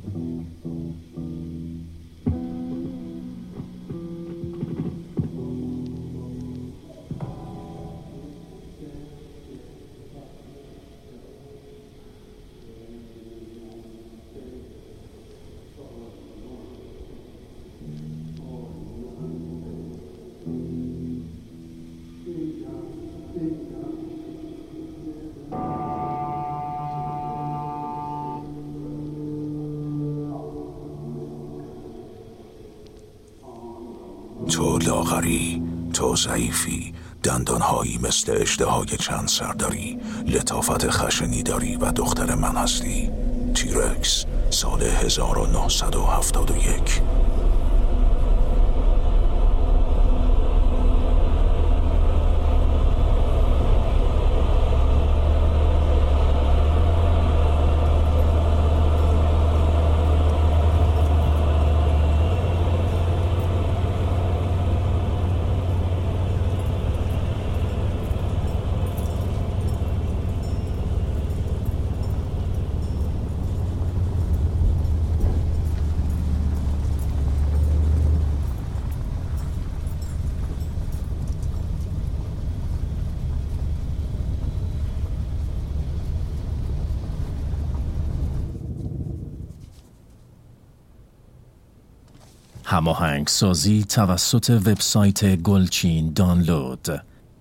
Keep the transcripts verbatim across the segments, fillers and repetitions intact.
تو لاغری، تو ضعیفی، دندانهایی مثل اژدهای چند سر داری، لطافت خشنی داری و دختر من هستی. تیرکس، سال هزار و نهصد و هفتاد و یک. هماهنگ سازی توسط وبسایت گلچین دانلود.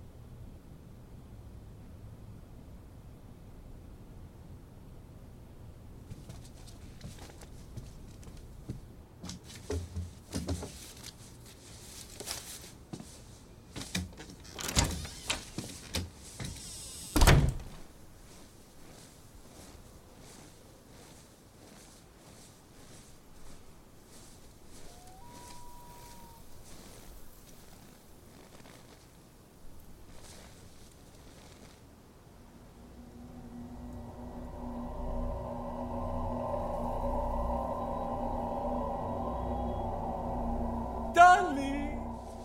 Darling.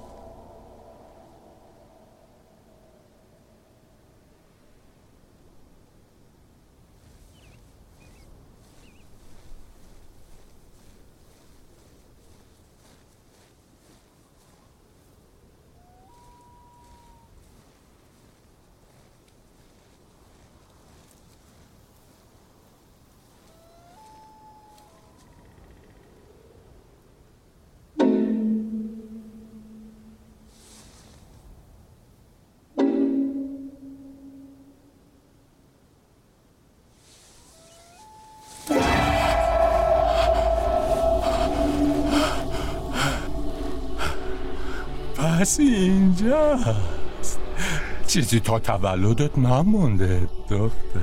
پس اینجاست. چیزی تا تولدت نمونده دختر.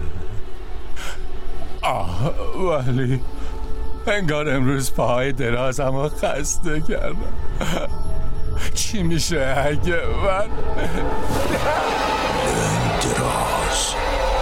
آه ولی انگار امروز پای درازم رو خسته کردم. چی میشه اگه من دراز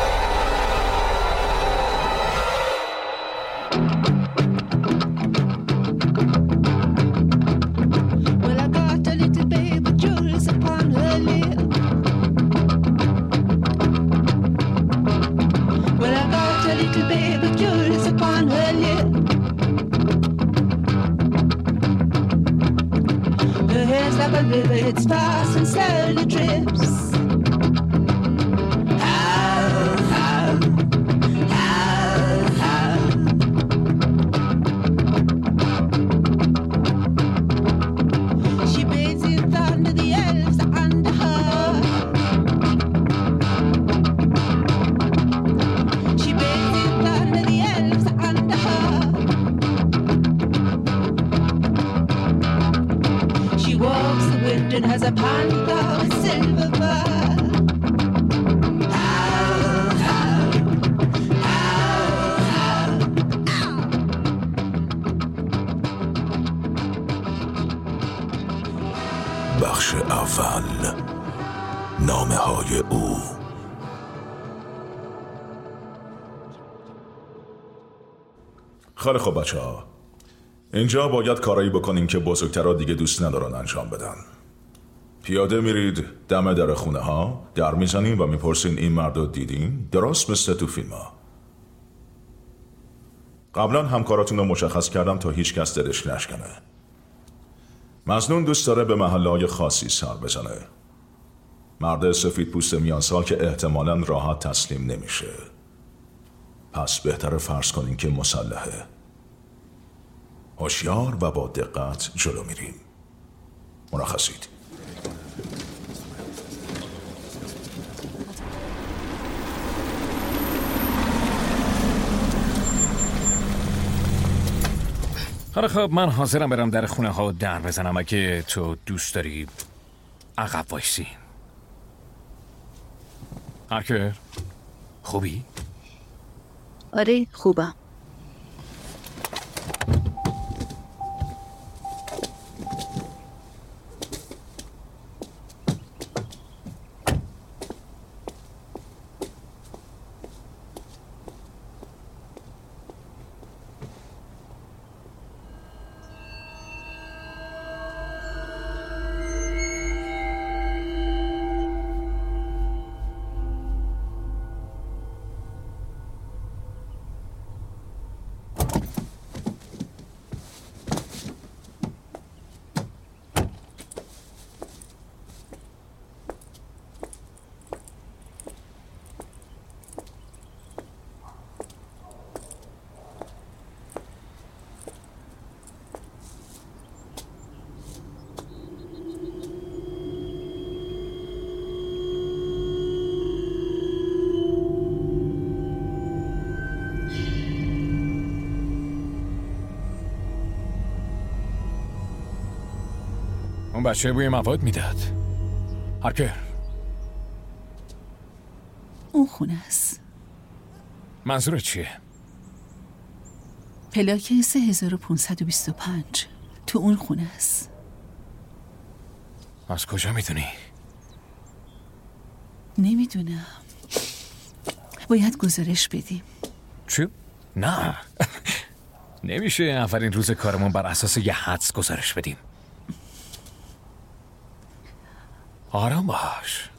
like a river, it's fast and slowly drips. How, how, how, how. She bathes in thunder, the elves are under her. She bathes in thunder, the elves are under her. She walks the wind and has a panther with silver fur. How, how, how, how. بخش اول، نامه های او. خیلی خب بچه ها، اینجا باید کارایی بکنیم که بزرگترها دیگه دوست ندارن انجام بدن. پیاده میرید دم در خونه ها، در میزنین و میپرسین این مرد رو دیدین؟ درست مثل تو فیلم ها. قبلا همکاراتون رو مشخص کردم تا هیچ کس دلش نشکنه. مظنون دوست داره به محله‌های خاصی سر بزنه. مرد سفید پوست میانسال که احتمالاً راحت تسلیم نمیشه. پس بهتره فرض کنین که مسلحه. هوشیار و با دقت جلو میریم. مرخصید. حالا خب من حاضرم برم در خونه ها در بزنم اگه تو دوست داری عقب وایسی. هاکر خوبی؟ آره خوبم. اون بچه بوی مواد میداد. هاکر اون خونه است. منظورت چیه؟ پلاک سه هزار و پانصد و بیست و پنج تو اون خونه است. از کجا میدونی؟ نمیدونم. باید گزارش بدیم. چی؟ نه نمیشه اولین روز کارمون بر اساس یه حدس گزارش بدیم. آرام باش.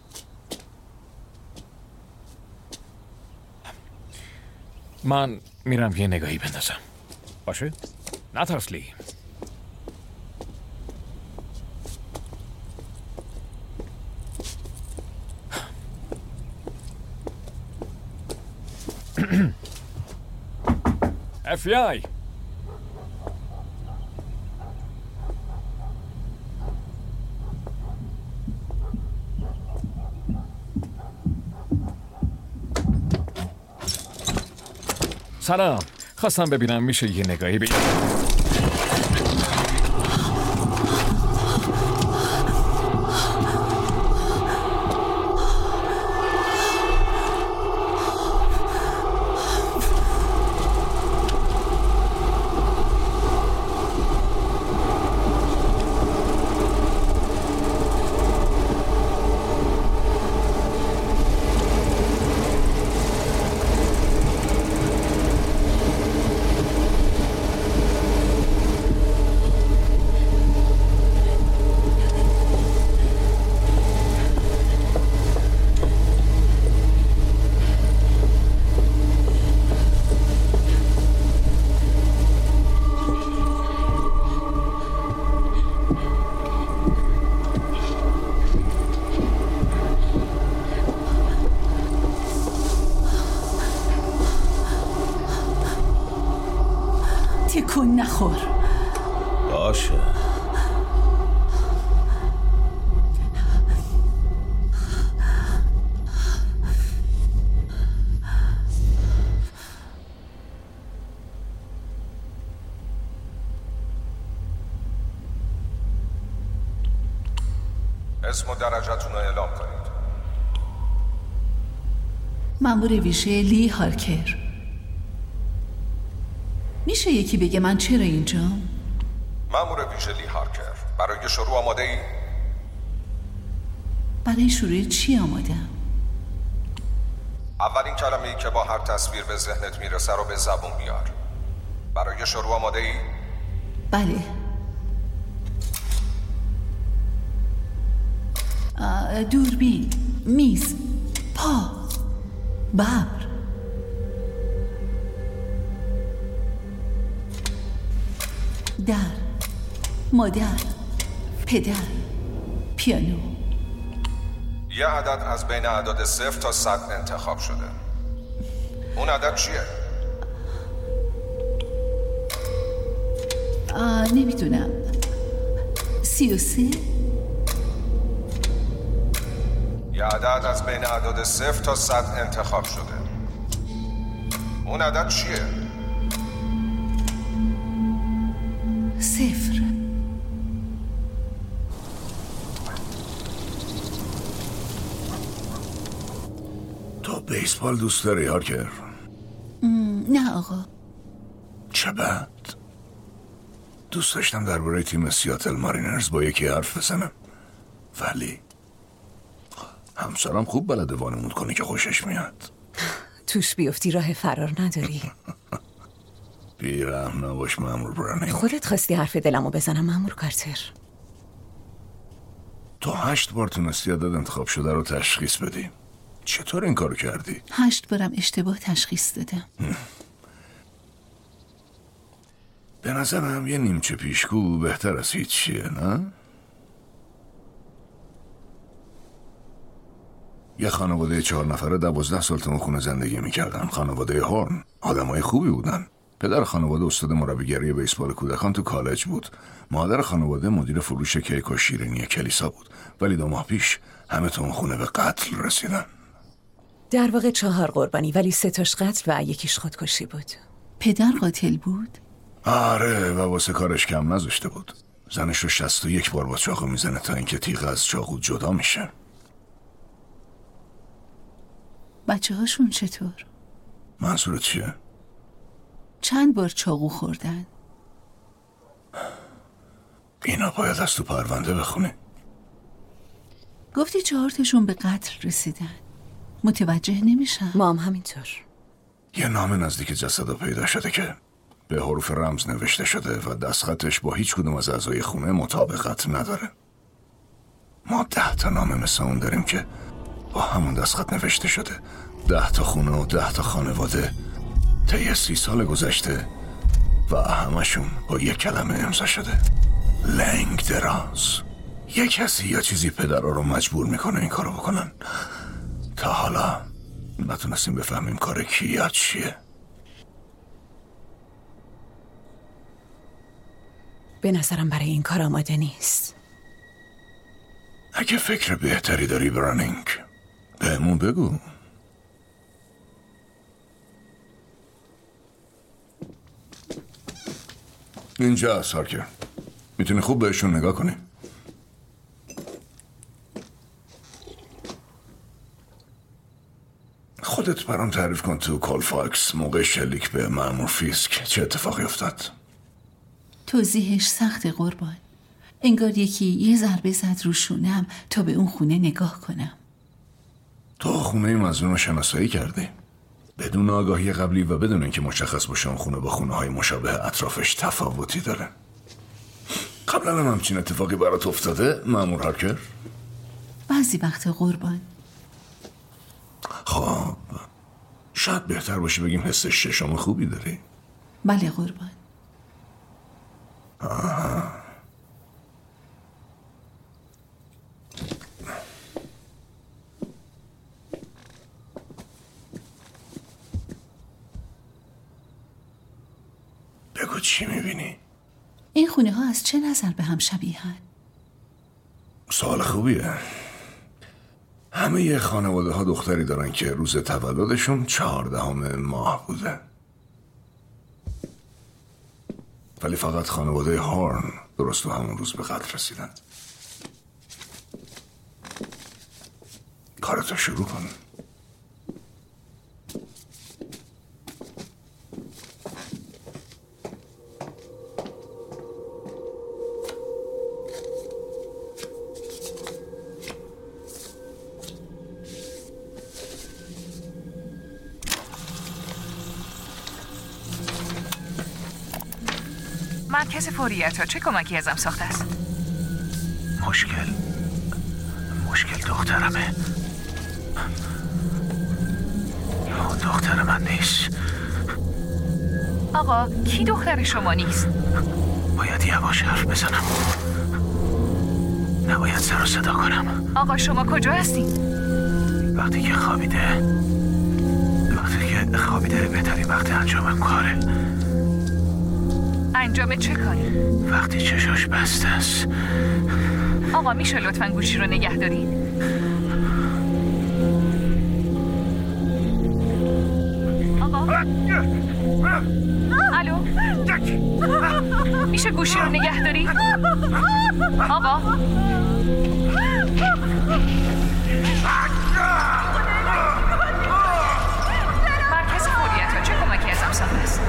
من میرم یه نگاهی بندازم. باشه؟ نترس لی. اف بی آی سلام، خواستم ببینم میشه یه نگاهی بگیرم. تکون نخور. باشه. اسم و درجتون رو اعلام کنید. مأمور ویژه لی هارکر. میشه یکی بگه من چرا اینجام؟ مأمور ویژه لی هارکر، برای شروع آماده ای؟ برای شروع چی آمادم؟ اولین کلمه‌ای که با هر تصویر به ذهنت میرسه رو به زبون بیار. برای شروع آماده ای؟ بله. دوربین، میز، پا، ببر. در، مادر، پدر، پیانو. یه عدد از بین اعداد صفر تا صد انتخاب شده. اون عدد چیه؟ آه نمیدونم. سی و سه؟ یه عدد از بین اعداد صفر تا صد انتخاب شده. اون عدد چیه؟ صفر. تو بیسبال دوست داری هارکر؟ نه آقا. چه بد. دوست داشتم درباره تیم سیاتل مارینرز با یکی حرف بزنم، ولی همسرم خوب بلده وانمود کنه که خوشش میاد. توش بیفتی راه فرار نداری. بیرحم نباش مأمور برانینگ. خودت خواستی حرف دلمو بزنم مأمور کارتر. تو هشت بار تونستی عدد انتخاب شده رو تشخیص بدی. چطور این کارو کردی؟ هشت بارم اشتباه تشخیص دادم. به نظرم یه نیمچه پیشگو بهتر از هیچیه، نه؟ یه خانواده چهار نفره دوازده سال تو خونه زندگی میکردن. خانواده هورن آدمای خوبی بودن. پدر خانواده استاد مربیگری بیسبال کودکان تو کالج بود. مادر خانواده مدیر فروش کیک و شیرینی کلیسا بود. ولی دو ماه پیش همه تو خونه به قتل رسیدن. در واقع چهار قربانی، ولی سه تاش قتل و یکیش خودکشی بود. پدر قاتل بود؟ آره، و واسه کارش کم نذاشته بود. زنش رو شصت و یک بار با چاقو میزنه تا اینکه تیغ از چاقو جدا میشه. بچه هاشون چطور؟ منظورت چیه؟ چند بار چاقو خوردن؟ اینا باید از تو پرونده بخونی. گفتی چهارتشون به قتل رسیدن. متوجه نمیشم. ما هم همینطور. یه نامه نزدیک جسد پیدا شده که به حروف رمز نوشته شده و دستخطش با هیچ کدوم از اعضای خونه مطابقت نداره. ما ده تا نامه مثل اون داریم که با همون دستخط نوشته شده. ده تا خونه و ده تا خانواده طی سی سال گذشته و همشون با یک کلمه امضا شده: لنگ دراز. یک کسی یا چیزی پدرها رو مجبور میکنه این کارو بکنن. تا حالا نتونستیم بفهمیم کار کی یا چیه. به نظرم برای این کار آماده نیست. اگه فکر بهتری داری برانینگ بهمون بگو. اینجا هست هارکر، میتونی خوب بهشون نگاه کنی. خودت برام تعریف کن تو کالفاکس موقع شلیک به مأمور فیسک چه اتفاقی افتاد؟ توضیحش سخت قربان. انگار یکی یه ضربه زد رو شونم تا به اون خونه نگاه کنم. تو خونه مظلوم رو شناسایی کردی؟ بدون آگاهی قبلی و بدون اینکه مشخص باشه اون خونه با خونه های مشابه اطرافش تفاوتی داره. قبلا هم همچین اتفاقی برات افتاده مأمور هارکر؟ بعضی وقت قربان. خب شاید بهتر باشه بگیم حس ششم خوبی داری؟ بله قربان. آه. بگو چی میبینی؟ این خونه ها از چه نظر به هم شبیهن؟ سوال خوبیه. همه یه خانواده ها دختری دارن که روز تولدشون چهاردهم ماه بوده، ولی فقط خانواده هورن درست تو همون روز به قتل رسیدن. کارتو شروع کن. مرکز فوریت ها چه کمکی ازم ساخته است؟ مشکل مشکل دخترمه. دختر من نیست. آقا کی دختر شما نیست؟ باید یواش حرف بزنم. نباید سر و صدا کنم. آقا شما کجا هستین؟ وقتی که خوابیده وقتی که خوابیده بهترین وقت انجام کاره. انجام چه کاری؟ وقتی چشاش بسته است. آقا میشه لطفاً گوشی رو نگه دارین؟ آقا الو میشه گوشی رو نگه داری؟ آقا مرکز فوریت ها چه کمکی ازم ساخته است؟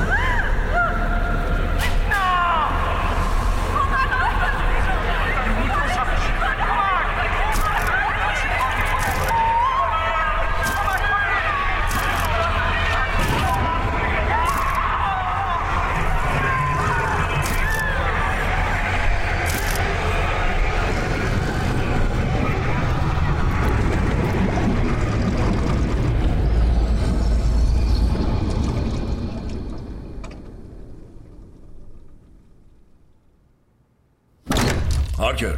هارکر،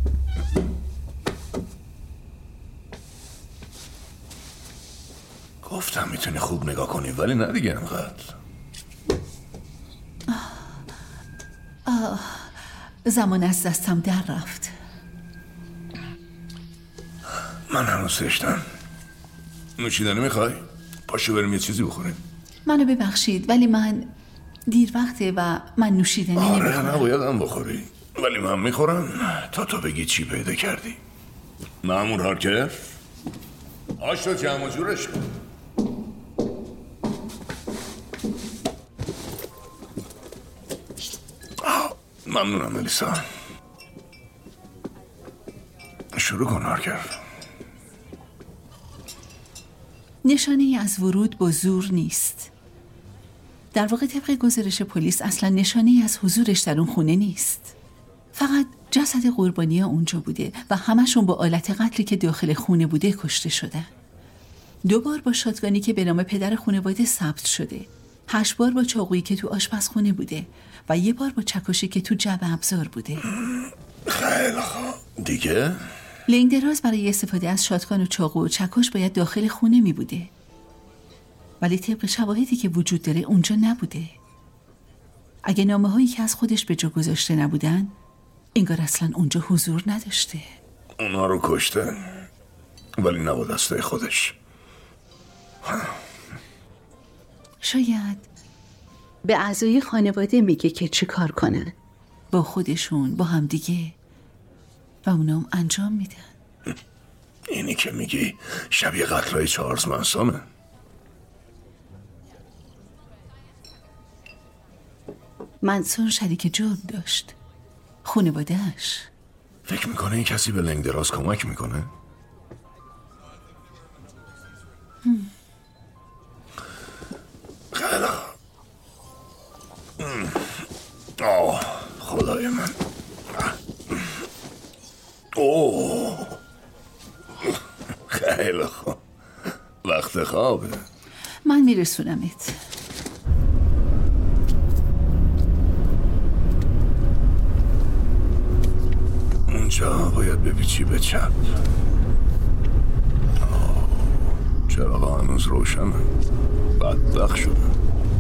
گفتم میتونی خوب نگاه کنی ولی نه دیگه انقدر. آه زمان از دستم در رفت. من هنوز تشنم. نوشیدنی میخوای؟ پاشو بریم یه چیزی بخوریم. منو ببخشید ولی من دیر وقته و من نوشیدنی آره نمیخورم. نباید هم بخوری ولی من میخورم تا تو بگی چی پیدا کردی. مأمور هارکر، آش رو جمع و جورش کن. ممنونم ملیسا. شروع کن هارکر. نشانه از ورود با زور نیست. در واقع طبق گزارش پلیس اصلا نشانه از حضورش در اون خونه نیست. فقط جسد قربانی اونجا بوده و همشون با آلت قتلی که داخل خونه بوده کشته شدن. دو بار با شاتگانی که به نام پدر خانواده ثبت شده، هشت بار با چاقویی که تو آشپزخونه بوده و یه بار با چکشی که تو جعبه ابزار بوده. خیلی خوب. دیگه؟ لنگ دراز برای استفاده از شاتگان و چاقو و چکش باید داخل خونه می بوده، ولی طبق شواهدی که وجود داره اونجا نبوده. اگه نامه هایی که از خودش به جا گذاشته نبودن، انگار اصلا اونجا حضور نداشته. اونا رو کشته ولی نه با دسته خودش. شاید به اعضای خانواده میگه که چی کار کنن. با خودشون، با هم دیگه، و اونام انجام میدن. اینی که میگی شبیه قتلای چارلز منسونه. منسون شریک جرم داشت، خانواده‌اش. فکر میکنه این کسی به لنگ دراز کمک میکنه؟ هم. خیلی آه خدای من. اوه خیلی خوب. وقت خوابه. من میرسونمت. اونجا باید بپیچی به چپ. چراغ هنوز روشنه. بدبخت شدم.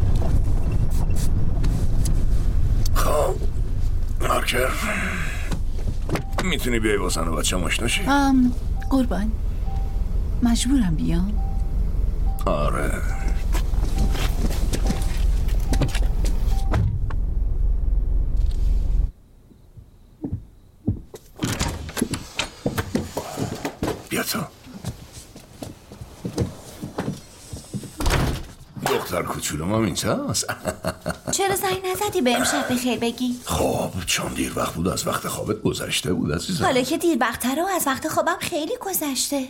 خب هارکر، میتونی بیای با زن و بچه آشنا شی؟ ام قربان، مجبورم بیام. آره. بیا تو. دختر کوچولوم هم اینجاست. چرا زنگ نزدی به امشب بخیر بگی؟ خب چون دیر وقت بود از وقت خوابت گذشته بود عزیزم. حالا که دیر وقته رو از وقت خوابم خیلی گذشته.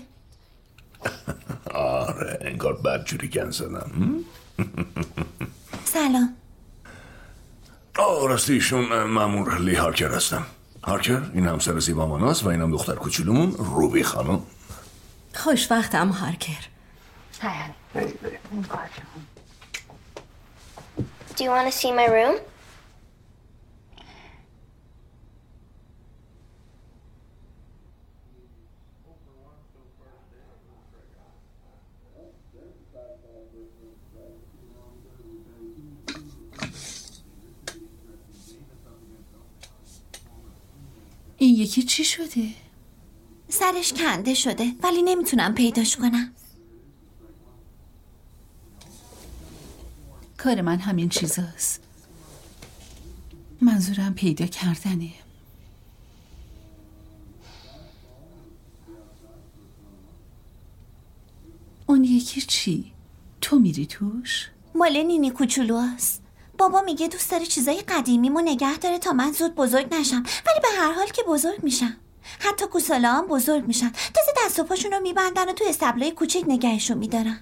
آره انگار بدجوری گن زدم. سلام. آه راستی ایشون مأمور لی هارکر هستم. هارکر این همسر زیبا ماناست و اینم دختر کوچولومون روبی خانم. خوشوقتم هارکر. Do you want to see my room? این یکی چی شده؟ سرش کنده شده ولی نمیتونم پیداش کنم. کار من همین چیزاست. منظورم پیدا کردنه. اون یکی چی؟ تو میری توش؟ مال نینی کوچولو هست. بابا میگه دوست داره چیزای قدیمیمو نگه داره تا من زود بزرگ نشم، ولی به هر حال که بزرگ میشم. حتی گوساله هم بزرگ میشن، تازه دست و پاشون رو میبندن و تو استبلای کوچیک نگهشون میدارن.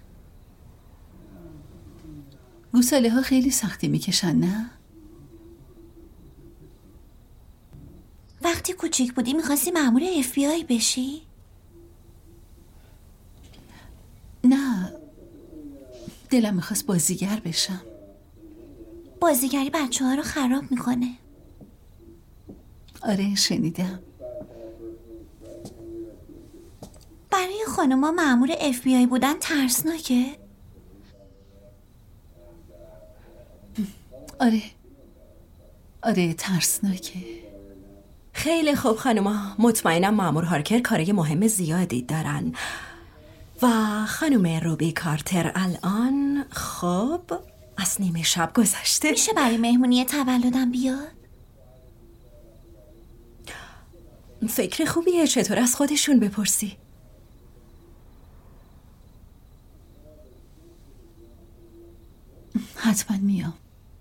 گوساله ها خیلی سختی میکشن نه؟ وقتی کوچیک بودی میخواستی مأمور اف بی آی بشی؟ نه، دلم میخواست بازیگر بشم. بازیگری بچه ها رو خراب میکنه. آره شنیدم. برای خانوما مأمور اف بی آی بودن ترسناکه؟ آره آره ترسناکه. خیلی خوب خانوما، مطمئنم مأمور هارکر کارای مهم زیادی دارن. و خانم روبی کارتر الان خب از نیمه شب گذشته. میشه برای مهمونی تولدم بیاد؟ فکر خوبیه، چطور از خودشون بپرسی؟ حتما میام.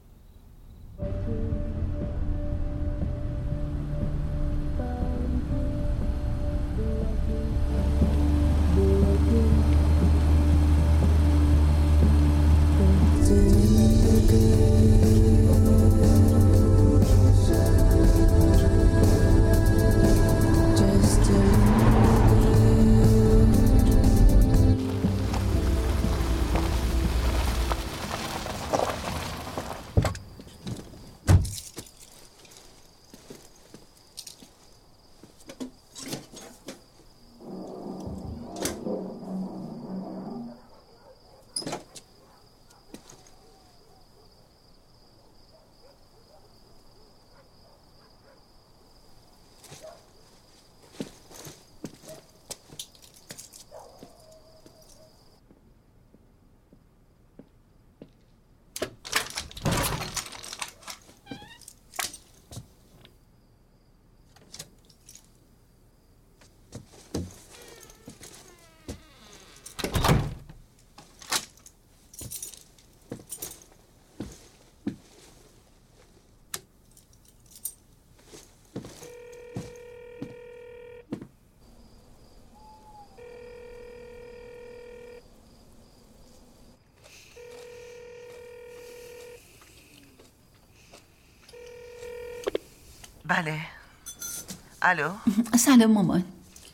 بله. الو. سلام مامان.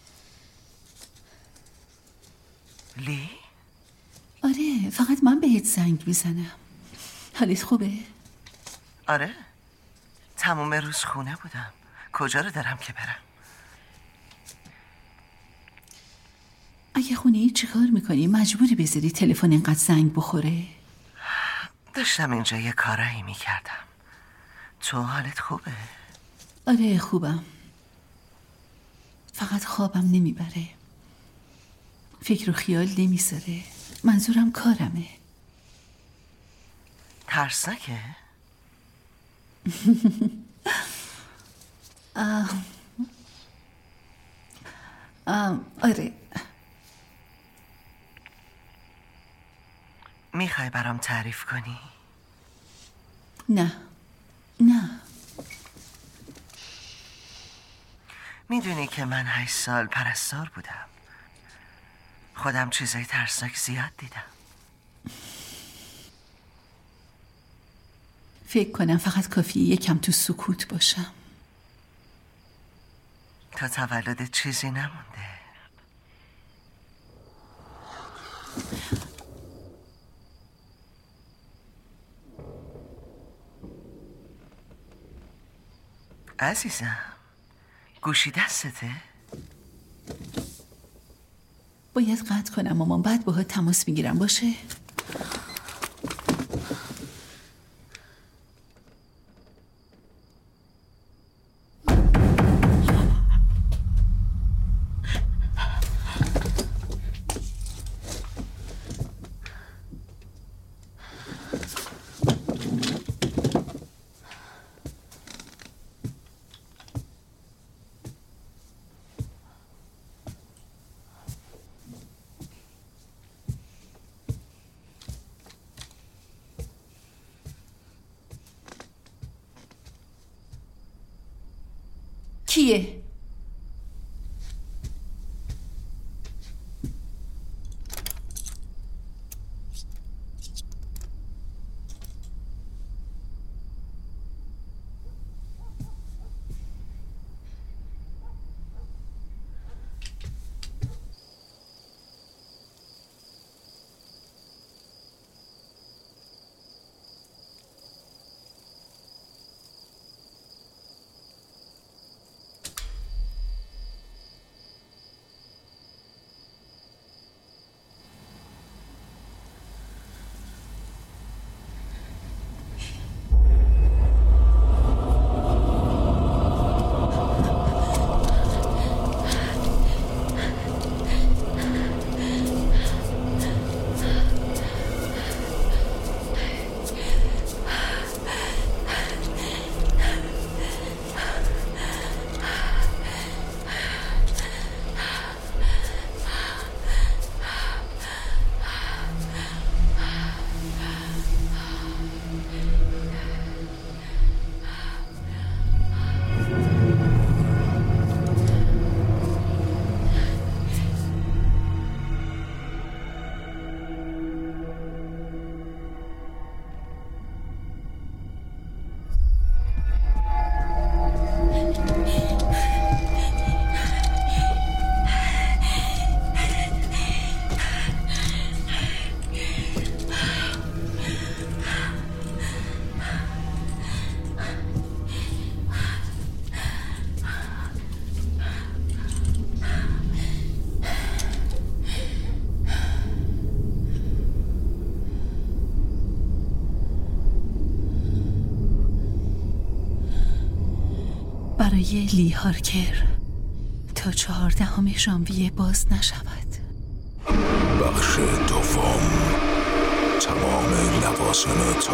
لی؟ آره فقط من بهت زنگ میزنم. حالت خوبه؟ آره تموم روز خونه بودم. کجا رو دارم که برم؟ اگه خونه ای چی کار میکنی؟ مجبوری بذاری تلفن اینقدر زنگ بخوره؟ داشتم اینجا یه کارایی میکردم. تو حالت خوبه؟ آره خوبم. فقط خوابم نمیبره. فکر و خیال نمیذاره. منظورم کارمه. ترسناکه؟ آه. آه. آره. میخوای برام تعریف کنی؟ نه نه. میدونی که من هشت سال پرستار بودم. خودم چیزای ترسناک زیاد دیدم. فکر کنم فقط کافیه یکم تو سکوت باشم. تا تولدت چیزی نمونده. عزیزم گوشی دستته؟ باید قطع کنم مامان، بعد باهات تماس میگیرم باشه؟ کیه؟ برای لی هارکر تا چهاردهم ژانویه باز نشود. بخش دوم، تمام لوازم تو.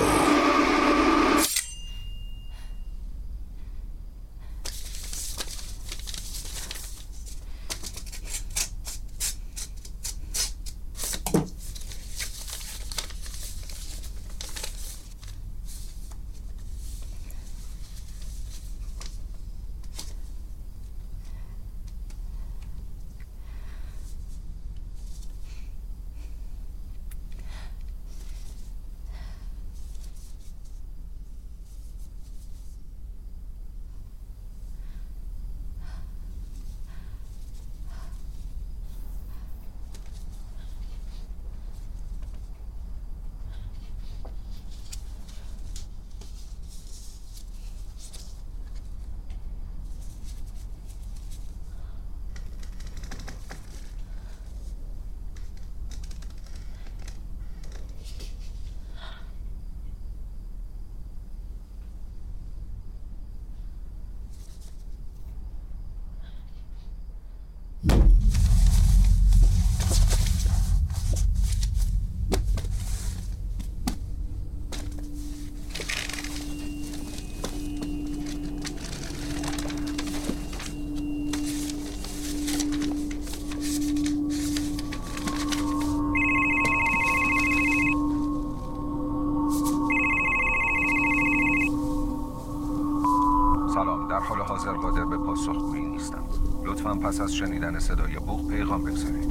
پس از شنیدن صدای بوق پیغام بگذارید.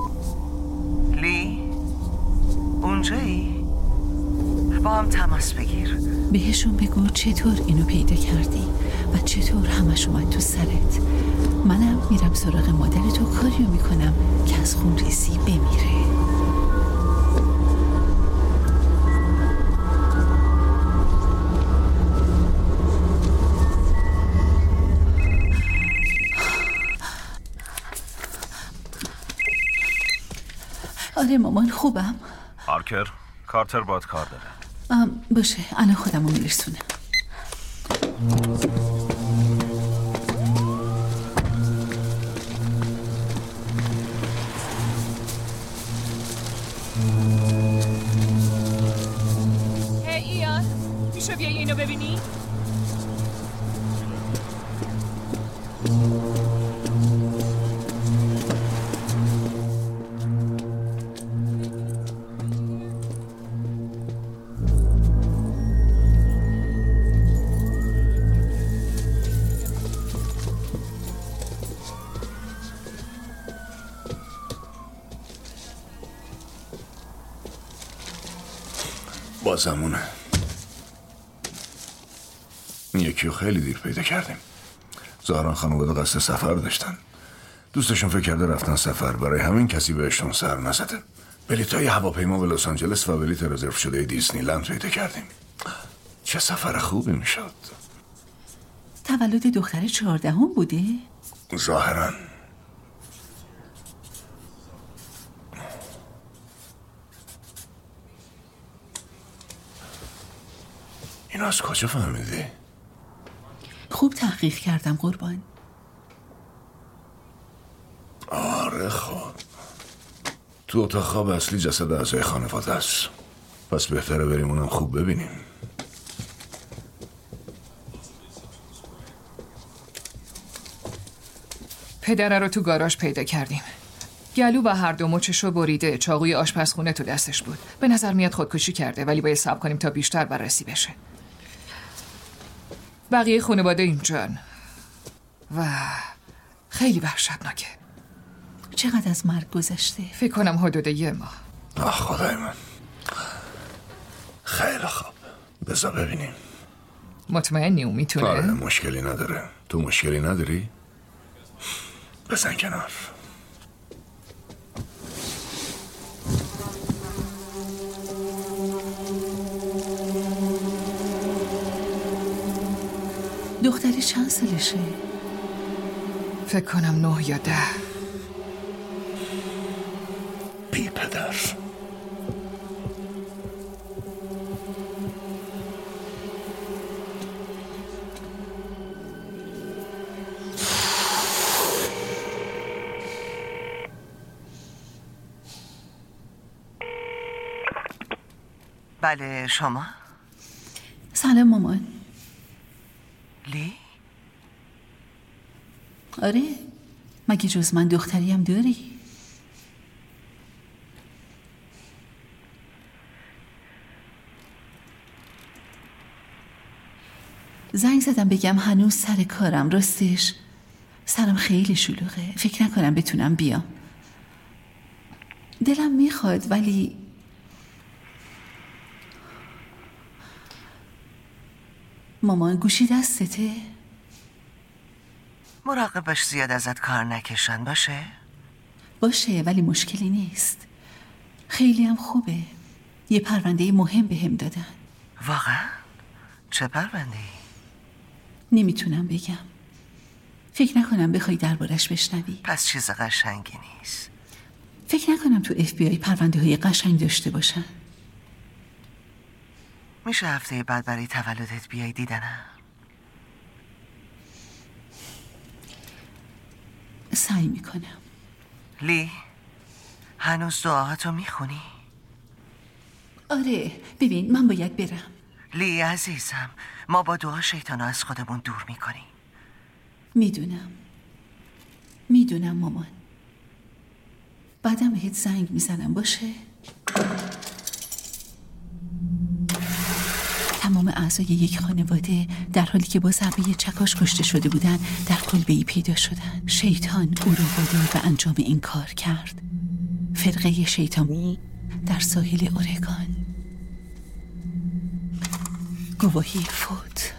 لی؟ اونجایی؟ با هم تماس بگیر. بهشون بگو چطور اینو پیدا کردی و چطور همش اومد تو سرت. منم میرم سراغ مادر تو، کاریو میکنم که از خون ریزی بمیره. آره مامان خوبم. هارکر، کارتر باید کار داره. آم باشه الان خودمو میرسونم. هی ایان، میشه بیایی اینو ببینی؟ بازمونه. یکی رو خیلی دیر پیدا کردیم. زهران خانواده قصد سفر داشتن. دوستشون فکر کرده رفتن سفر، برای همین کسی بهشون سر نزده. بلیطای هواپیما به لس آنجلس و بلیط رزرو شده دیزنی لند پیدا کردیم. چه سفر خوبی میشد. تولد دختر چهاردهم بوده؟ ظاهرا. این از کجا فهمیدی؟ خوب تحقیق کردم قربان. آره خب. تو اتاق خواب اصلی جسد اعضای خانواده است. پس بهتره بریم اونم خوب ببینیم. پدره رو تو گاراژ پیدا کردیم. گلو و هر دو مچشو بریده، چاقوی آشپزخونه تو دستش بود. به نظر میاد خودکشی کرده، ولی باید صبر کنیم تا بیشتر بررسی بشه. بقیه خانواده اینجان و خیلی وحشتناکه. چقدر از مرگ گذشته؟ فکر کنم حدود یه ماه. آه خدای من. خیلی خوب، بذار ببینیم. مطمئنی اون میتونه؟ آره مشکلی نداره. تو مشکلی نداری؟ بزن کنار. دختری چند سالشه؟ فکر کنم نه یا ده. بی پدر. بله شما؟ سلام مامان. لی؟ آره، مگه جز من دختری هم داری؟ زنگ زدم بگم هنوز سر کارم. راستش سرم خیلی شلوغه، فکر نکنم بتونم بیام. دلم میخواد ولی مامان گوشی دستته؟ مراقب باش زیاد ازت کار نکشن. باشه؟ باشه ولی مشکلی نیست. خیلی هم خوبه. یه پرونده مهم بهم دادن. واقعا؟ چه پرونده ای؟ نمیتونم بگم. فکر نکنم بخوای دربارش بشنوی. پس چیز قشنگی نیست. فکر نکنم تو اف بی آی پرونده های قشنگ داشته باشن. میشه هفته بعد برای تولدت بیای دیدنم؟ سعی میکنم. لی، هنوز دعاهاتو میخونی؟ آره، ببین من باید برم. لی عزیزم، ما با دعا شیطانو از خودمون دور میکنیم. میدونم میدونم مامان. بعدم بهت زنگ میزنم باشه؟ تمام اعضای یک خانواده در حالی که با ضربه چکاش کشته شده بودن در کلبه‌ای پیدا شدن. شیطان او را وادار به انجام این کار کرد. فرقه شیطانی در ساحل اورگان. گواهی فوت.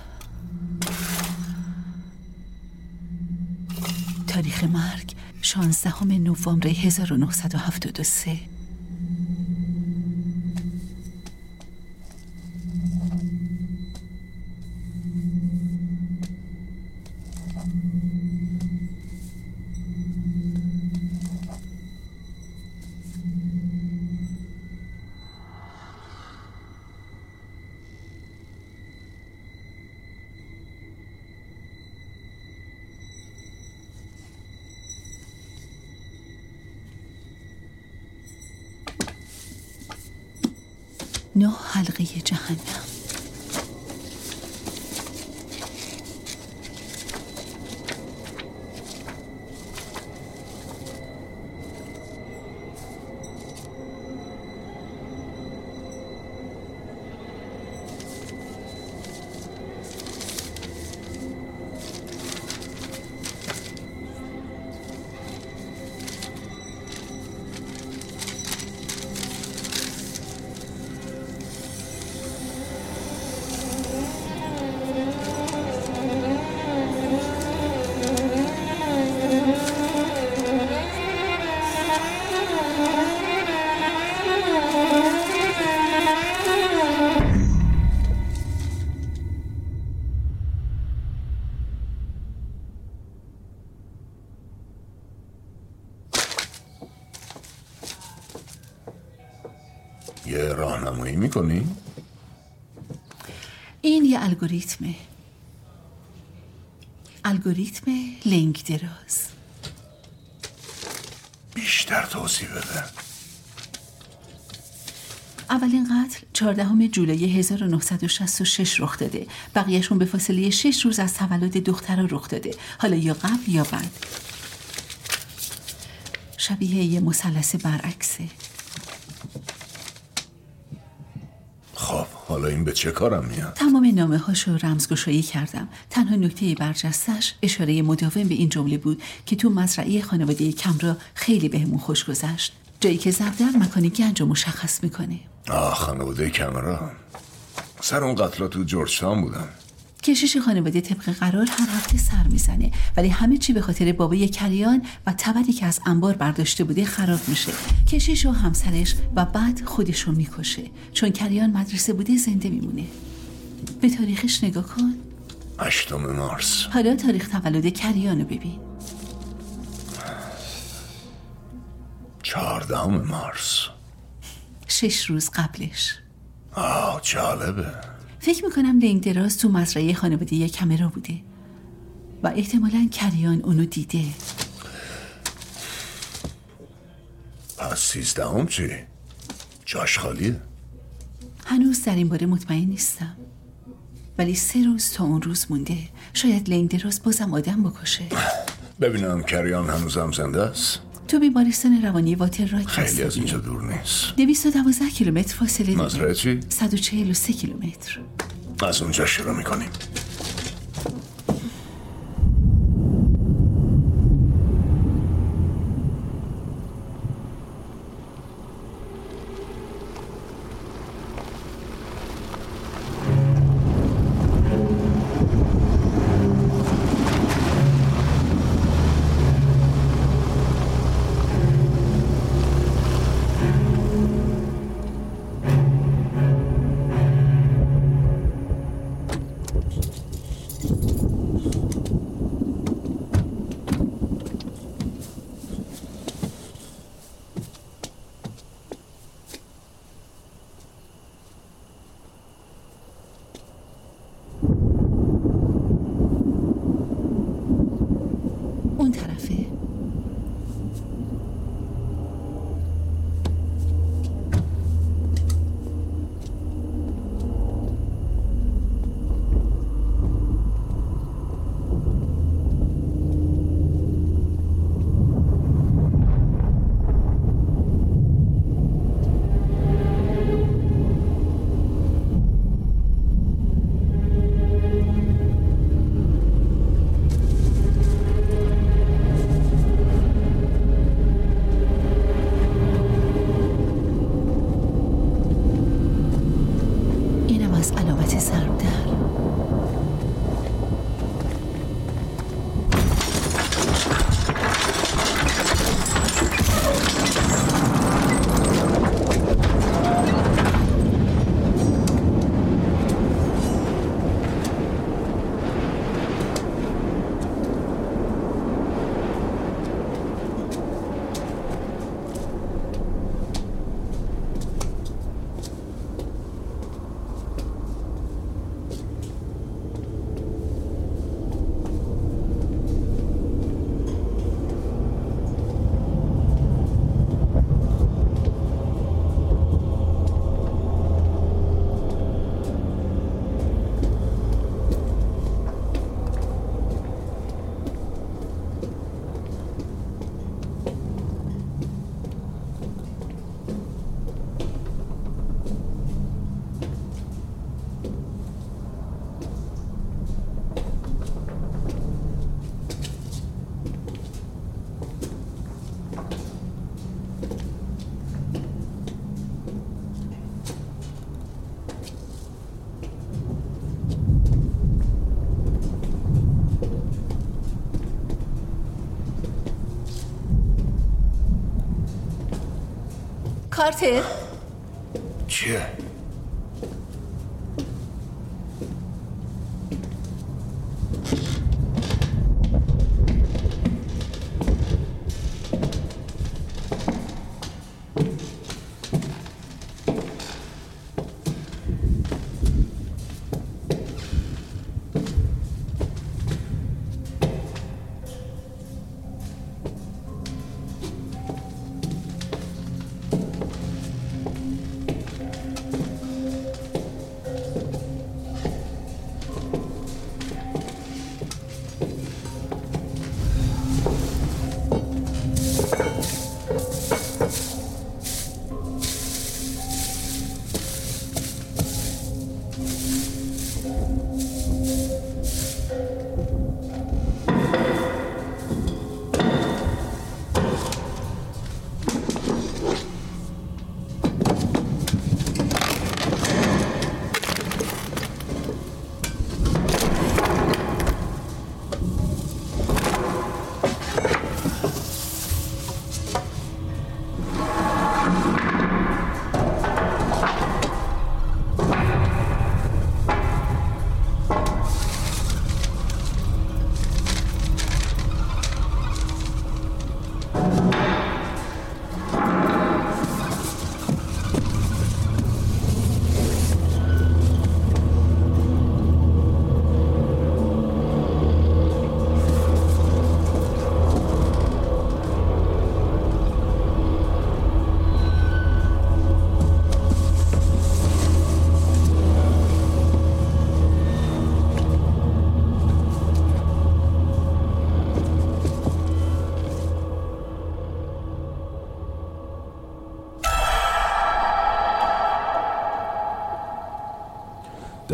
تاریخ مرگ شانزدهم نوامبر هزار و نهصد و هفتاد و سه. نه حلقه جهنم. یه راهنمایی میکنی؟ این یه الگوریتمه. الگوریتم لنگ دراز. بیشتر توضیح بده. اولین قتل چهاردهم جولای هزار و نهصد و شصت و شش رخ داده. بقیهشون به فاصله شش روز از تولد دخترها رخ داده. حالا یا قبل یا بعد. شبیه یه مثلث برعکسه. خب حالا این به چه کارم میاد؟ تمام نامه هاشو رمزگشایی کردم. تنها نکته برجستش اشاره مداوم به این جمله بود که تو مزرعه خانواده کمرا خیلی بهمون خوش گذشت. جایی که زبدر مکان گنج رو مشخص میکنه. آه خانواده کمرا. سر اون قتلا تو جورجتاون بودم. کشیش خانواده طبق قرار هر هفته سر میزنه، ولی همه چی به خاطر بابای کریان و تبری که از انبار برداشته بوده خراب میشه. کشیش و همسرش و بعد خودشو میکشه. چون کریان مدرسه بوده زنده میمونه. به تاریخش نگاه کن. هشتم مارس. حالا تاریخ تولد کریانو ببین. چهاردهم مارس. شش روز قبلش. آه جالبه. فکر میکنم لنگ دراز تو مزرعه خانواده یک کمرا بوده و احتمالاً کریان اونو دیده. پس سیزدهم چی؟ جاش خالیه؟ هنوز در این باره مطمئن نیستم، ولی سه روز تا اون روز مونده. شاید لنگ دراز بازم آدم بکشه. ببینم کریان هنوزم زنده است؟ تو بیمارستان روانی واتر راک خیلی از اینجا دور نیست. دویست و دوازده کیلومتر فاصله داره. مزرعه چی؟ صد و چهل و سه کیلومتر. از اونجا شروع میکنیم. اون طرفه. کارتر؟ چیه؟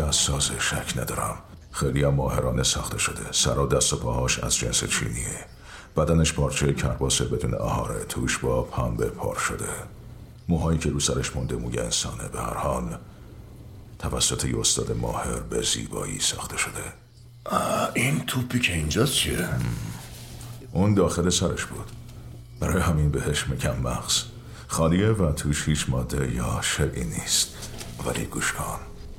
دست سازه، شک ندارم. خیلی هم ماهرانه ساخته شده. سر و دست و پاهاش از جنس چینیه. بدنش پارچه کرباسه بدون آهاره، توش با پنبه پر شده. موهایی که رو سرش مونده موی انسانه. به هر حال توسط یه استاد ماهر به زیبایی ساخته شده. این توپی که اینجاست چیه؟ اون داخل سرش بود. برای همین بهش میگم مغز. خالیه و توش هیچ ماده یا شیئی نیست. ولی گوش کن.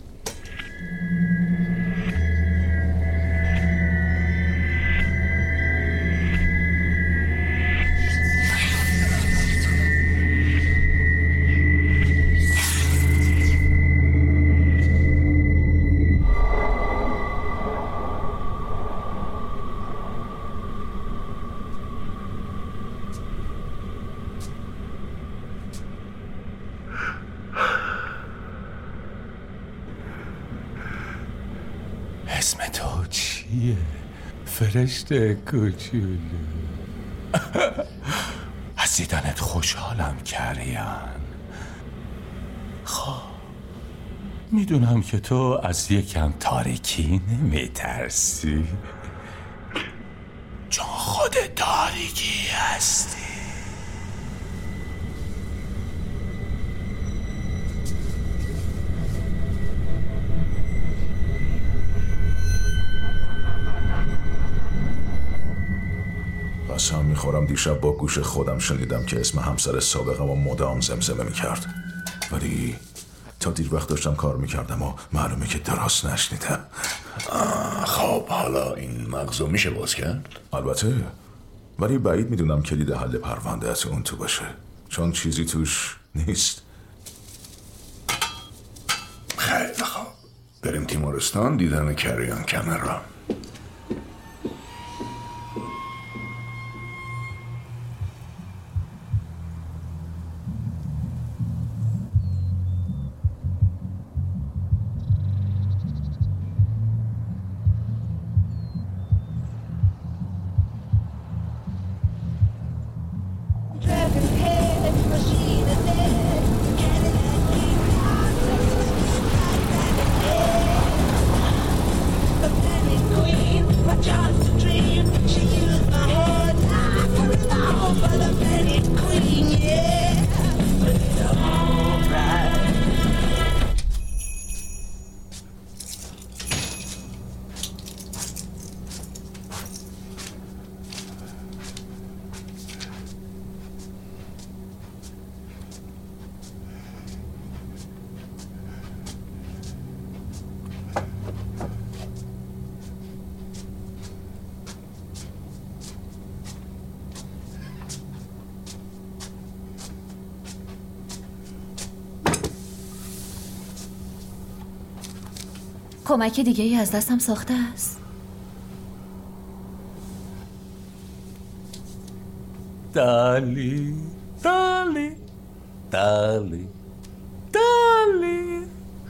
اسم تو چیه؟ فرشته کوچولو. از دیدنت خوشحالم کریان. خب میدونم که تو از یکم تاریکی نمیترسی، چون خود تاریکی هستی. قسم میخورم دیشب با گوش خودم شنیدم که اسم همسر سابقم و مدام زمزمه میکرد، ولی تا دیر وقت داشتم کار میکردم و معلومه که درست نشنیدم. خب حالا این مغزو میشه باز کرد؟ البته، ولی بعید میدونم کلید حل پرونده از اون تو باشه، چون چیزی توش نیست. خیلی خوب، بریم تیمارستان دیدن کریان کمران. کمک دیگه ای از دستم ساخته است. دالی دالی دالی دالی.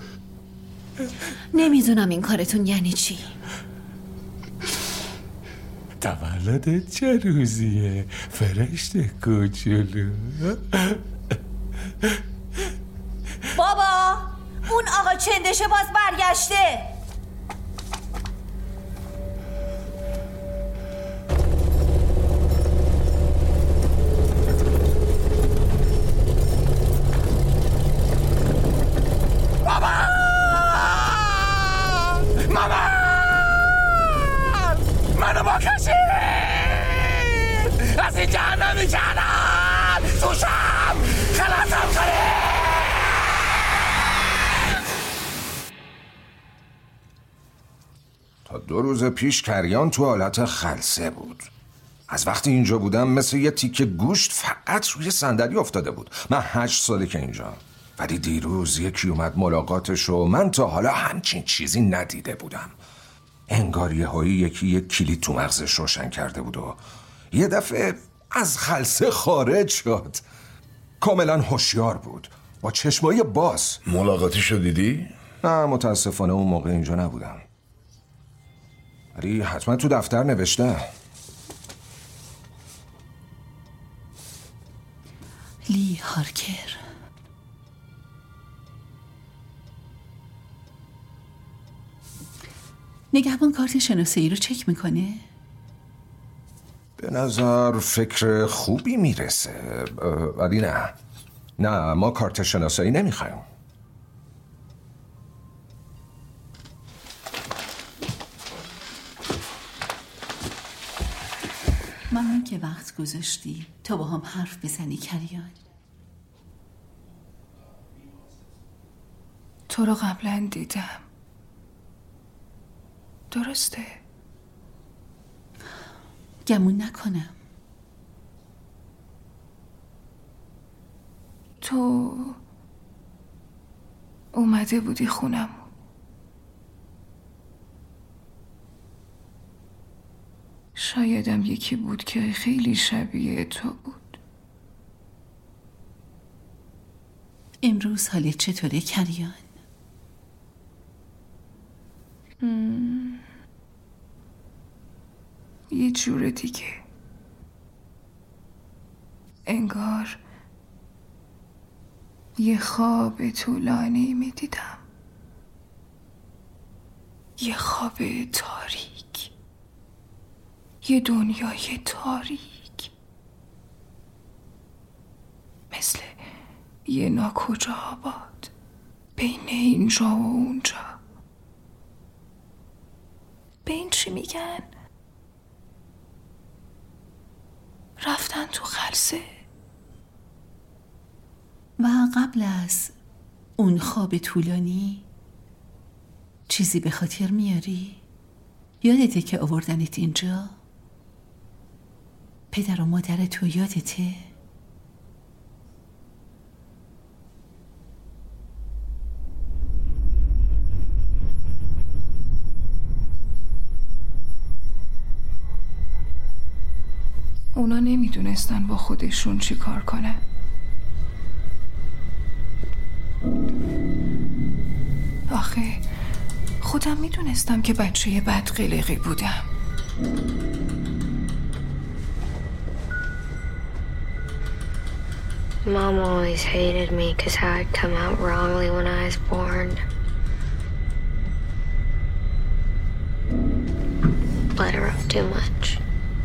نمیدونم این کارتون یعنی چی. تولدت چه روزیه فرشته کوچولو؟ بابا اون آقا چندشه باز برگشته. مامان مامان منو با کشید از این جهنمی کردن توشم خلاصم کنید. تا دو روز پیش کریان تو حالت خلسه بود. از وقتی اینجا بودم مثل یه تیکه گوشت فقط روی صندلی افتاده بود. من هشت ساله که اینجا، ولی دیروز یکی اومد ملاقاتش و من تا حالا همچین چیزی ندیده بودم. انگار یهویی یکی یک کلید تو مغزش روشن کرده بود و یه دفعه از خلسه خارج شد. کاملا هوشیار بود با چشمای باز. ملاقاتیشو دیدی؟ نه متاسفانه اون موقع اینجا نبودم، ولی حتما تو دفتر نوشته. لی هارکر. نگهبان کارت شناسایی رو چک میکنه؟ به نظر فکر خوبی میرسه، ولی نه نه ما کارت شناسایی نمیخوایم. ممنون که وقت گذاشتی تا با هم حرف بزنی کریان. تو رو قبلا دیدم، درسته؟ گمون نکنم. تو اومده بودی خونم. شایدم یکی بود که خیلی شبیه تو بود. امروز حالت چطوره کریان؟ مم. یه جور دیگه، انگار یه خواب طولانی میدیدم، یه خواب تاریک، یه دنیای تاریک، مثل یه ناکجا آباد بین اینجا و اونجا. به این چی میگن؟ رفتن تو خلسه. و قبل از اون خواب طولانی چیزی به خاطر میاری؟ یادته که آوردنت اینجا؟ پدر و مادر تو یادته؟ اونا نمیدونستن با خودشون چی کار کنن. آخه خودم میدونستم که بچه بد قلقی بودم. Mom always hated me because I'd come out wrongly when I was born. Let her up too much.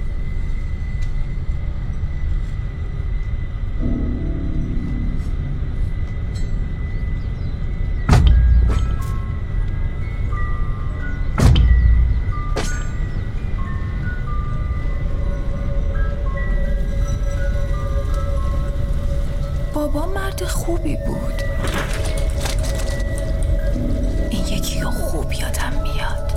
بابا مرد خوبی بود. این یکی رو خوب یادم میاد.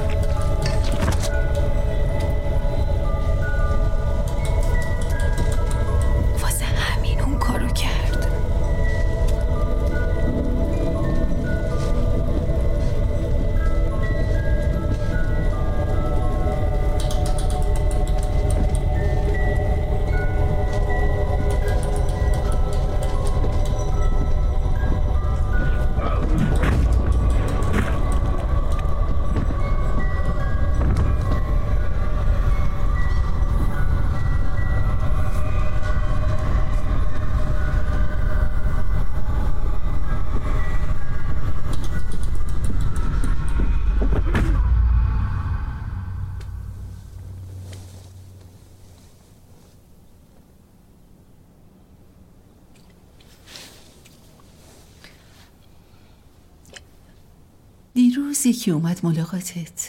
واسه همین اون کارو کرد. دیروز یکی اومد ملاقاتت.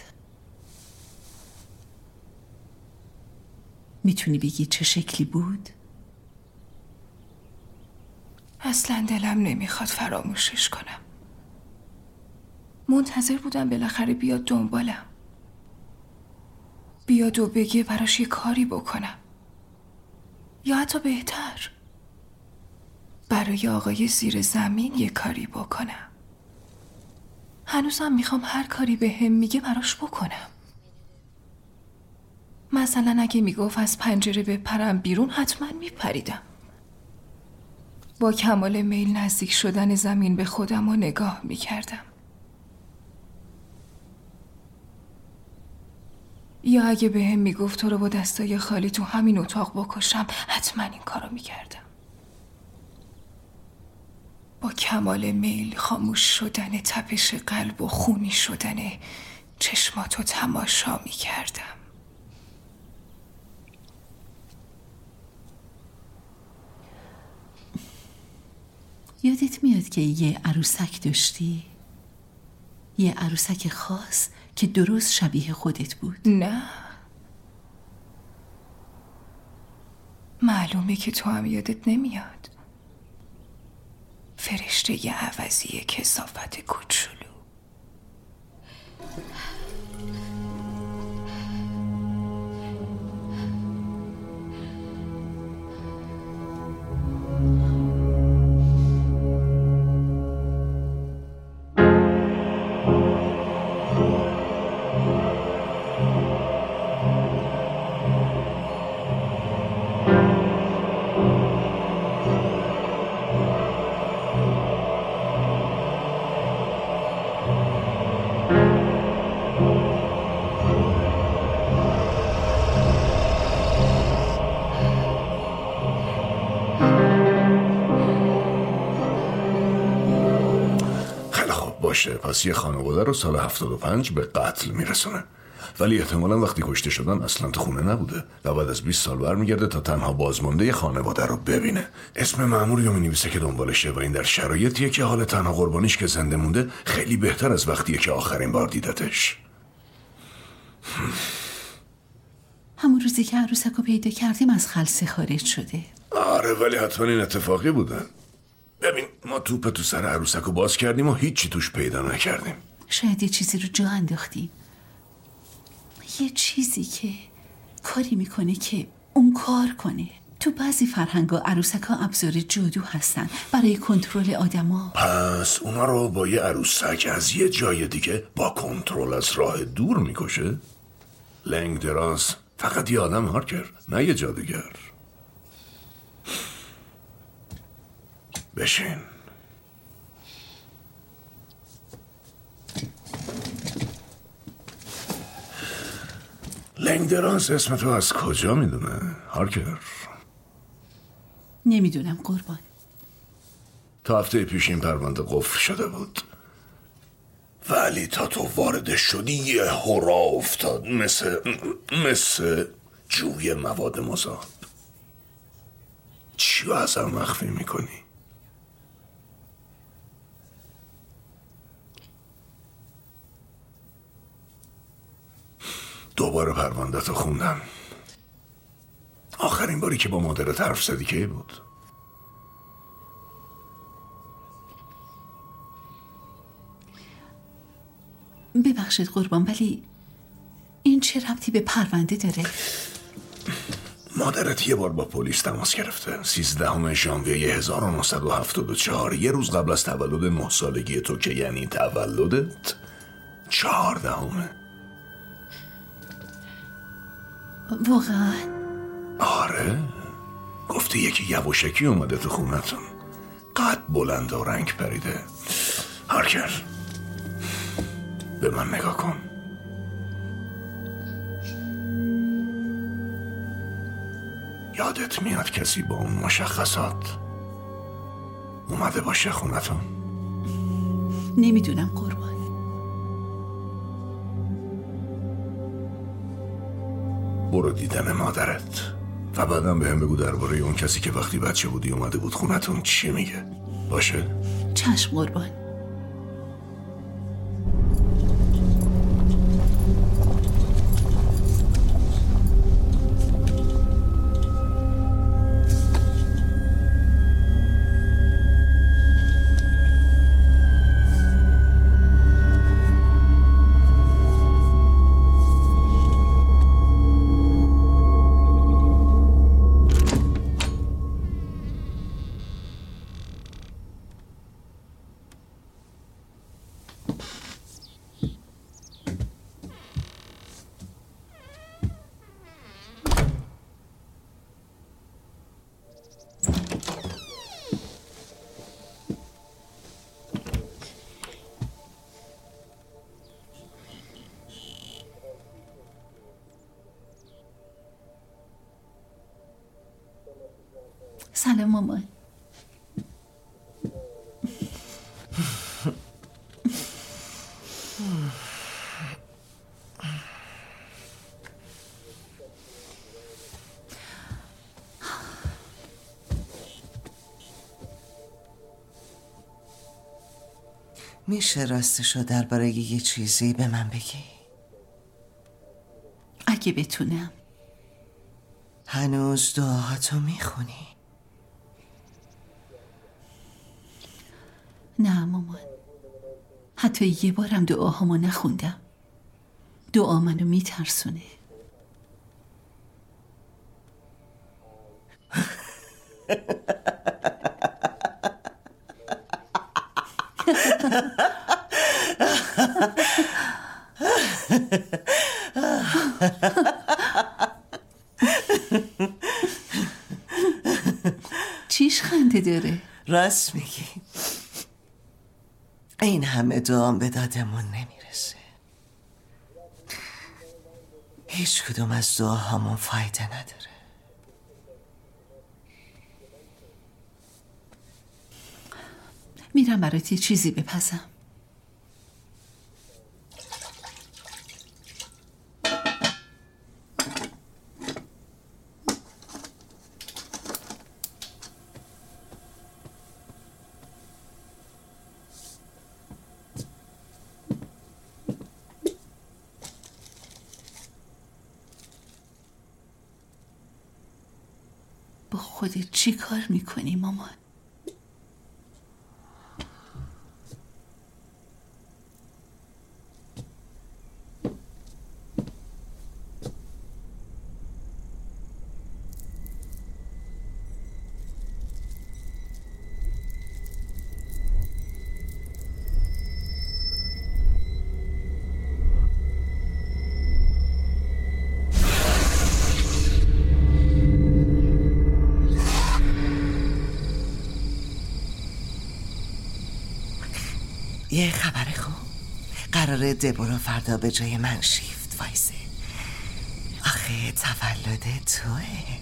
میتونی بگی چه شکلی بود؟ اصلا دلم نمیخواد فراموشش کنم. منتظر بودم بالاخره بیاد دنبالم، بیاد و بگه براش یه کاری بکنم، یا حتی بهتر برای آقای زیر زمین یه کاری بکنم. هنوزم میخوام هر کاری به هم میگه براش بکنم. مثلا اگه میگفت از پنجره بپرم بیرون، حتما میپریدم. با کمال میل نزدیک شدن زمین به خودم و نگاه میکردم. یا اگه به هم میگفت تو رو با دستای خالی تو همین اتاق بکشم، حتما این کارو میکردم. با کمال میل خاموش شدن تپش قلب و خونی شدن چشماتو تماشا می کردم. یادت میاد که یه عروسک داشتی؟ یه عروسک خاص که درست شبیه خودت بود؟ نه، معلومه که تو هم یادت نمیاد. فرشته یه عوضی کثافت کوچولو. باشه، پس یه خانواده رو سال هفتاد و پنج به قتل میرسونه، ولی احتمالا وقتی کشته شدن اصلا تو خونه نبوده و بعد از بیست سال برمیگرده تا تنها بازمانده خانواده رو ببینه. اسم مأموری رو مینویسه که دنبالشه و این در شرایطیه که حال تنها قربانیش که زنده مونده خیلی بهتر از وقتیه که آخرین بار دیدتش. همون روزی که عروسک رو پیدا کردیم از خلسه خارج شده. آره، ولی حتما این اتفاقی بودن. ببین، ما توپ تو سر عروسک رو باز کردیم و هیچی توش پیدا نکردیم. شاید یه چیزی رو جا انداختیم، یه چیزی که کاری میکنه که اون کار کنه. تو بعضی فرهنگا عروسک ها ابزار جادو هستن برای کنترل آدما. پس اونا رو با یه عروسک از یه جای دیگه با کنترل از راه دور میکشه؟ لنگ دراز فقط یه آدم هارکر، نه یه جادوگر. بشین. لنگدرانس اسم تو از کجا میدونه هارکر؟ نمیدونم قربان. تا هفته پیش این پرونده قفل شده بود، ولی تا تو وارد شدی یه هورا افتاد، مثل مثل جوی مواد مذاب. چیو ازم مخفی میکنی؟ دوباره پرونده تو خوندم. آخرین باری که با مادرت حرف زدی کی بود؟ ببخشید قربان، ولی این چه ربطی به پرونده داره؟ مادرت یه بار با پلیس تماس گرفته. سیزدهم ژانویه هزار و نهصد و هفتاد و چهار، یه روز قبل از تولد نه سالگی تو که یعنی تولدت چهاردهمه. واقعا؟ آره، گفته یکی یواشکی اومده تو خونتون، قد بلند و رنگ پریده. هارکر، به من نگاه کن. یادت میاد کسی با اون مشخصات اومده باشه خونتون؟ نمیدونم قربان. برو دیدن مادرت و بعدم به هم بگو درباره اون کسی که وقتی بچه بودی اومده بود خونتون چی میگه. باشه؟ چشم قربان. سلام مامان. میشه راستشو درباره یه چیزی به من بگی؟ اگه بتونم. هنوز دعاهاتو میخونی؟ نه مامان، حتی یه بارم دعاهامو نخوندم. دعا منو میترسونه. چیش خنده داره؟ راست میگی، این همه دعام به دادمون نمیرسه. هیچ کدوم از دعاهامون فایده نداره. میرم برات یه چیزی بپزم. با خودت چی کار میکنی مامان؟ یه خبر خوب، قراره دبورا فردا به جای من شیفت وایسه. آخه تولد توه.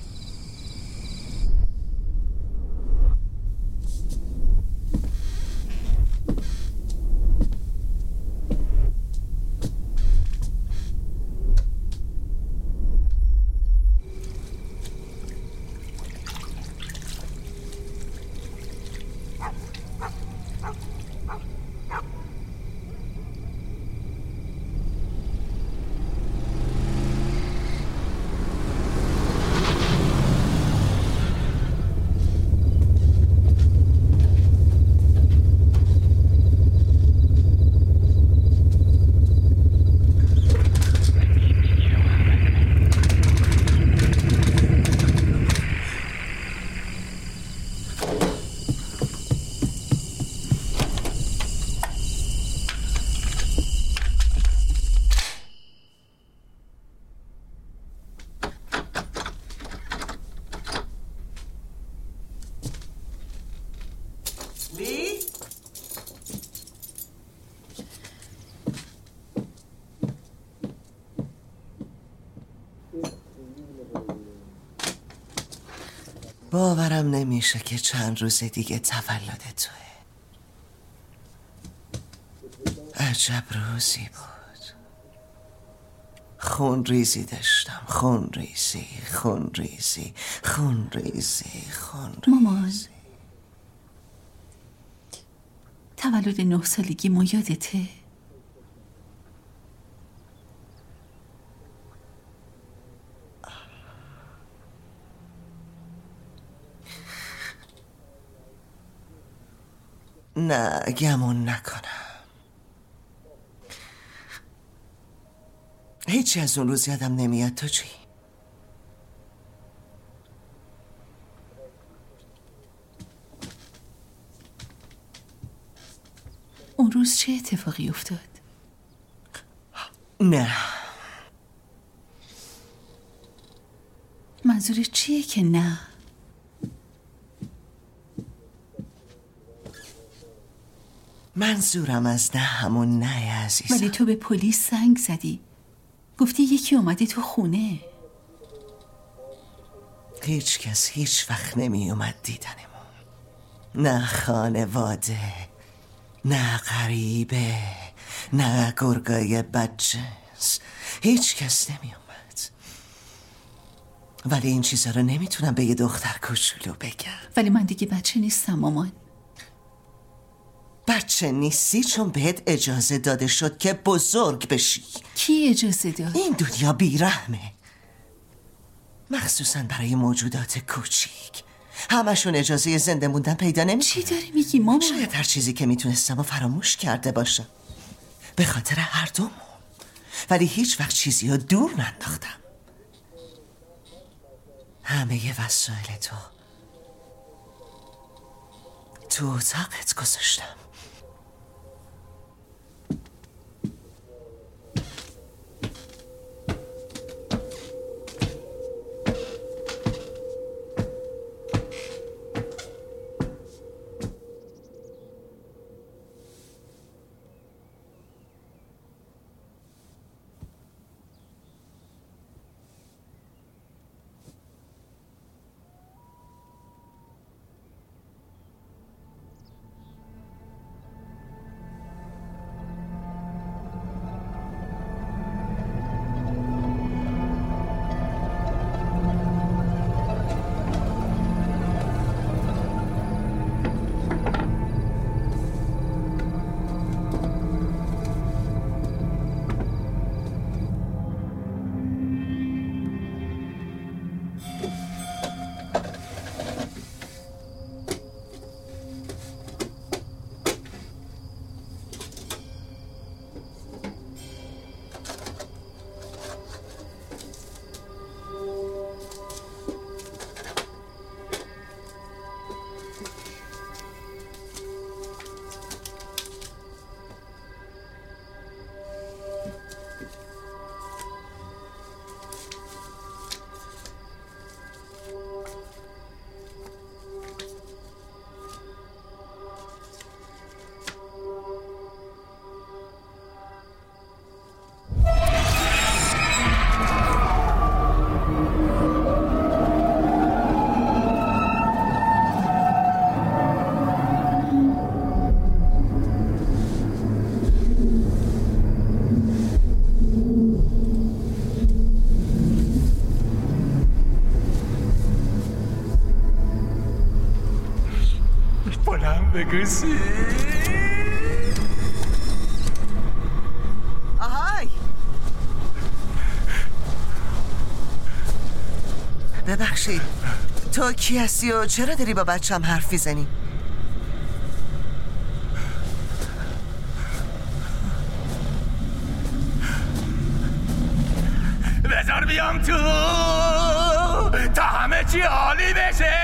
باورم نمیشه که چند روز دیگه تولد توه. عجب روزی بود. خون ریزی داشتم، خون ریزی، خون ریزی، خون ریزی، خون ریزی. مامان، تولد نه سالگی ما یادته؟ نه گمون نکنم. هیچی از اون روز یادم نمیاد. تو چی؟ اون روز چه اتفاقی افتاد؟ نه. منظور چیه که نه؟ منظورم از نه همون نه عزیزم. ولی تو به پلیس زنگ زدی، گفتی یکی اومده تو خونه. هیچ کس هیچ وقت نمی اومد دیدنمون. نه خانواده، نه غریبه، نه گرگای بدجنس. هیچ کس نمی اومد. ولی این چیزا رو نمیتونم به یه دختر کوچولو بگم. ولی من دیگه بچه نیستم مامان. بچه بچه نیستی چون بهت اجازه داده شد که بزرگ بشی. کی اجازه داد؟ این دنیا بیرحمه، مخصوصا برای موجودات کوچیک. همشون اجازه زنده موندن پیدا نمی‌کنن. چی داری میگی مامان؟ شاید هر چیزی که میتونستم و فراموش کرده باشم به خاطر هر دومون، ولی هیچ وقت چیزی رو دور ننداختم. همه ی وسایل تو تو اتاقت گذاشتم. بگوسی. آهای، ببخشید تو کی هستی و چرا داری با بچم حرف میزنی؟ بذار بیام تو تا همه چی عالی بشه.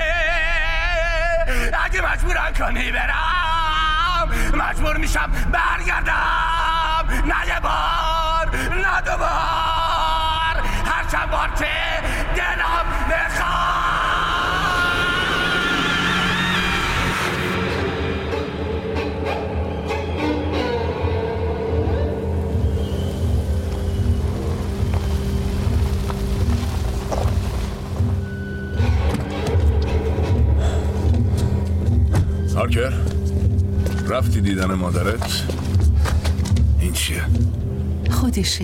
اگه مجبورم کنی برم مجبور میشم برگردم، نه یه بار نه دو بار، هر چند بار که دلم بخواد. هارکر، رفتی دیدن مادرت؟ این چیه؟ خودشه.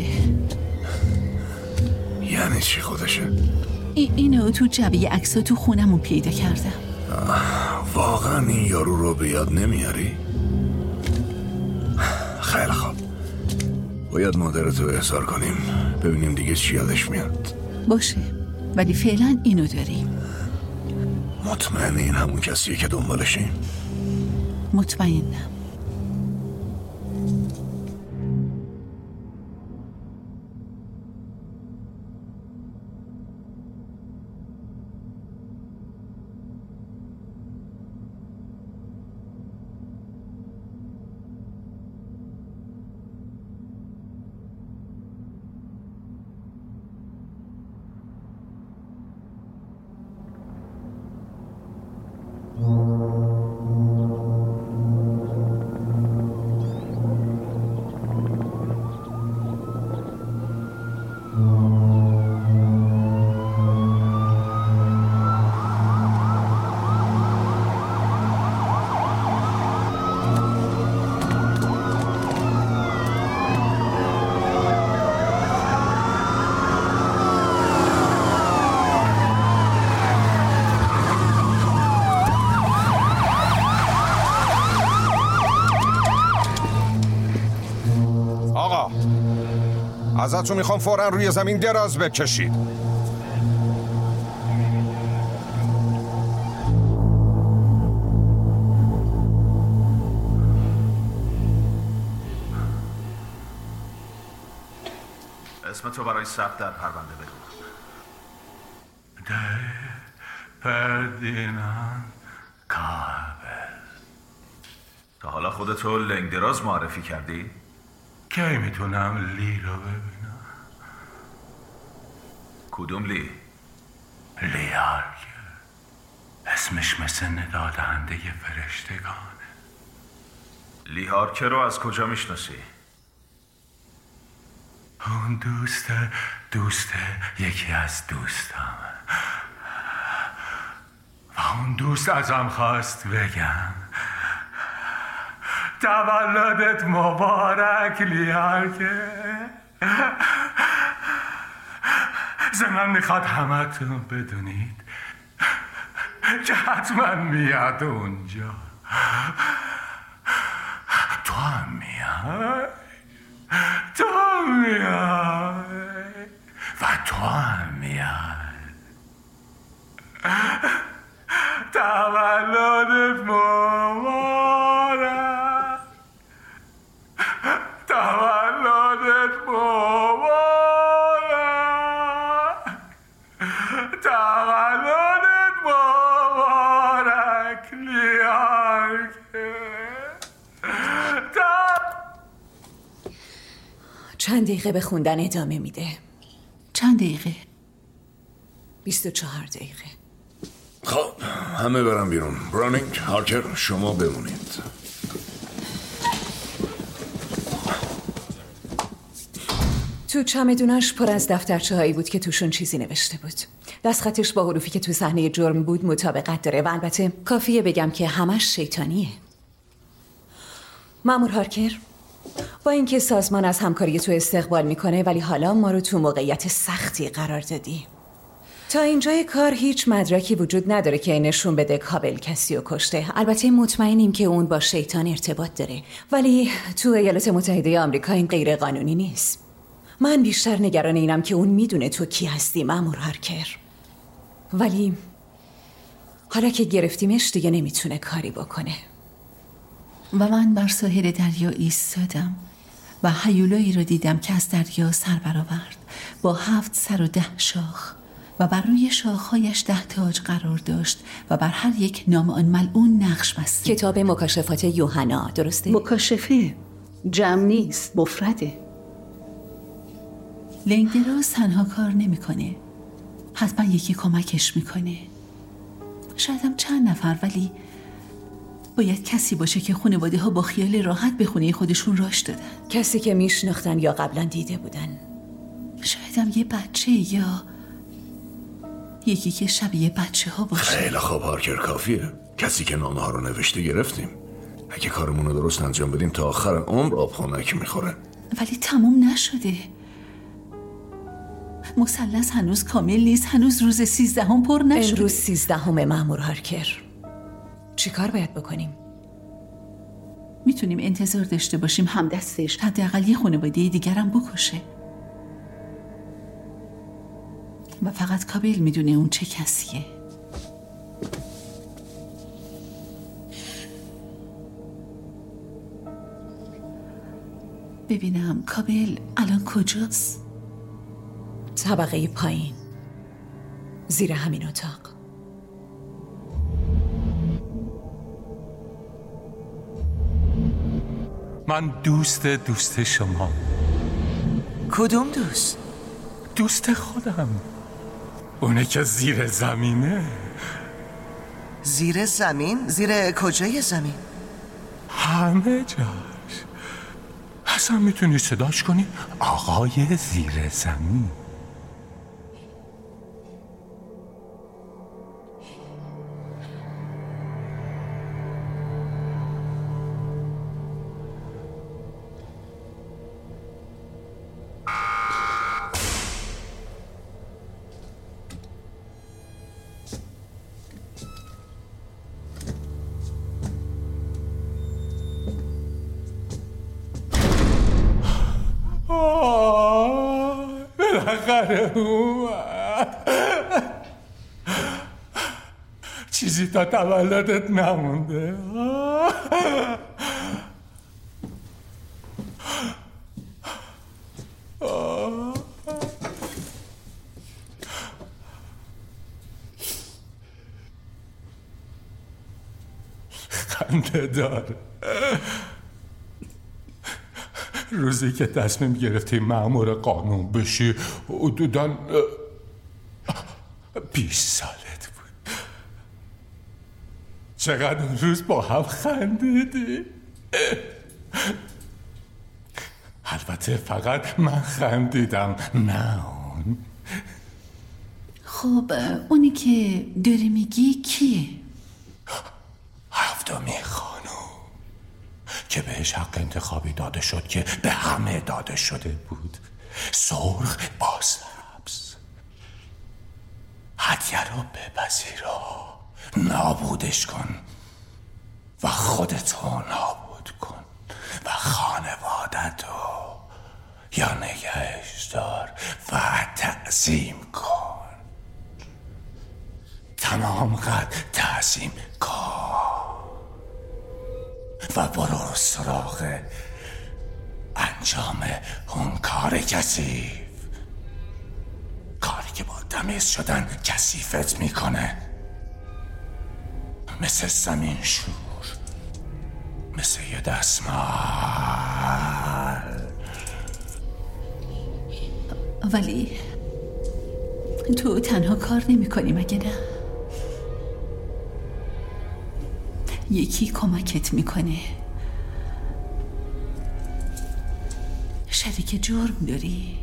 یعنی چی خودشه؟ ای اینو تو جعبه عکس‌ها تو خونمون پیدا کردم. واقعا این یارو رو به یاد نمیاری؟ خیلی خوب، باید مادرتو احضار کنیم ببینیم دیگه چی یادش میاد. باشه، ولی فعلا اینو داریم. مطمئنی این همون کسیه که دنبالشیم؟ مطمئنم. ازتون میخوام فوراً روی زمین دراز بکشید. اسم تو برای ثبت در پرونده بگو. فردیناند کابل. تا حالا خودتو لنگ دراز معرفی کردی؟ کی میتونم لی رو ببینم؟ کدوم لی؟ لی هارکر. اسمش مثل ندا دهنده فرشتگانه. لی هارکر رو از کجا میشناسی؟ اون دوست دوست یکی از دوستم و اون دوست ازم خواست بگم تولدت مبارک لیارکه. زمین میخواد همتون بدونید که حتما میاد اونجا. تو هم میاد، تو هم میای و تو هم میای. تولدت مبارک، تولدت مبارک، تولدت مبارک لیارکه. چند دقیقه به خوندن ادامه میده. چند دقیقه؟ بیست و چهار دقیقه. خب همه برم بیرون. برانینگ، هارکر شما بمونید. تو چمدوناش پر از دفترچه هایی بود که توشون چیزی نوشته بود. دستخطش با حروفی که تو صحنه جرم بود مطابقت داره و البته کافیه بگم که همش شیطانیه. مأمور هارکر، با اینکه سازمان از همکاری تو استقبال میکنه ولی حالا ما رو تو موقعیت سختی قرار دادی. تا اینجای کار هیچ مدرکی وجود نداره که نشون بده کابل کسی رو کشته. البته مطمئنیم که اون با شیطان ارتباط داره، ولی تو ایالات متحده آمریکا این غیر قانونی نیست. من بیشتر نگران اینم که اون میدونه تو کی هستی مأمور هارکر. ولی حالا که گرفتیمش دیگه نمیتونه کاری بکنه. و من بر ساحل دریا ایستادم و هیولایی رو دیدم که از دریا سر برآورد با هفت سر و ده شاخ و بر روی شاخهایش ده تاج قرار داشت و بر هر یک نام آن ملعون نقش بسته. کتاب مکاشفات یوحنا، درسته؟ مکاشفه جمع نیست، مفرده. لنگدراز تنها کار نمیکنه، حتما یکی کمکش میکنه. شاید هم چند نفر، ولی باید کسی باشه که خانواده ها با خیال راحت به خونه خودشون راش دادن. کسی که میشناختن یا قبلا دیده بودن. شاید هم یه بچه یا یکی که شبیه بچه ها باشه. خیلی خوب هارکر، کافیه. کسی که نامه ها رو نوشته گرفتیم. اگه کارمون رو درست انجام بدیم تا آخر عمر آب خنک میخوره. ولی تموم نشده. مثلث هنوز کامل نیست. هنوز روز سیزدهم پر نشده. امروز سیزدهم مأمور هارکر. چی کار باید بکنیم؟ میتونیم انتظار داشته باشیم همدستش حداقل یه خانواده دیگرم بکشه و فقط کابل میدونه اون چه کسیه. ببینم کابل الان کجاست؟ طبقه پایین، زیر همین اتاق. من دوست دوست شما. کدوم دوست؟ دوست خودم، اونه که زیر زمینه. زیر زمین؟ زیر کجای زمین؟ همه جاش. اصلا میتونی صداش کنی آقای زیر زمین. در اومد. چیزی تا تولدت نمونده. خنده داره. روزی که تصمیم گرفتی مأمور قانون بشی حدوداً بیست سالت بود. چقدر اون روز با هم خندیدی. البته فقط من خندیدم، نه اون. خب اونی که داری میگی کیه؟ هفتمی خانم که بهش حق انتخابی داده شد که به همه داده شده بود. سرخ با سبز. هدیه رو بپذیرا، نابودش کن و خودتو نابود کن و خانوادتو یا نگهش دار و تعظیم کن. تمام قد تعظیم کن و برو سراغ انجام اون کار کثیف، کاری که با تمیز شدن کثیفت میکنه، مثل زمین شور، مثل یه دستمال. ولی تو تنها کار نمی کنی مگه نه؟ یکی کمکت میکنه. شریک جرم داری.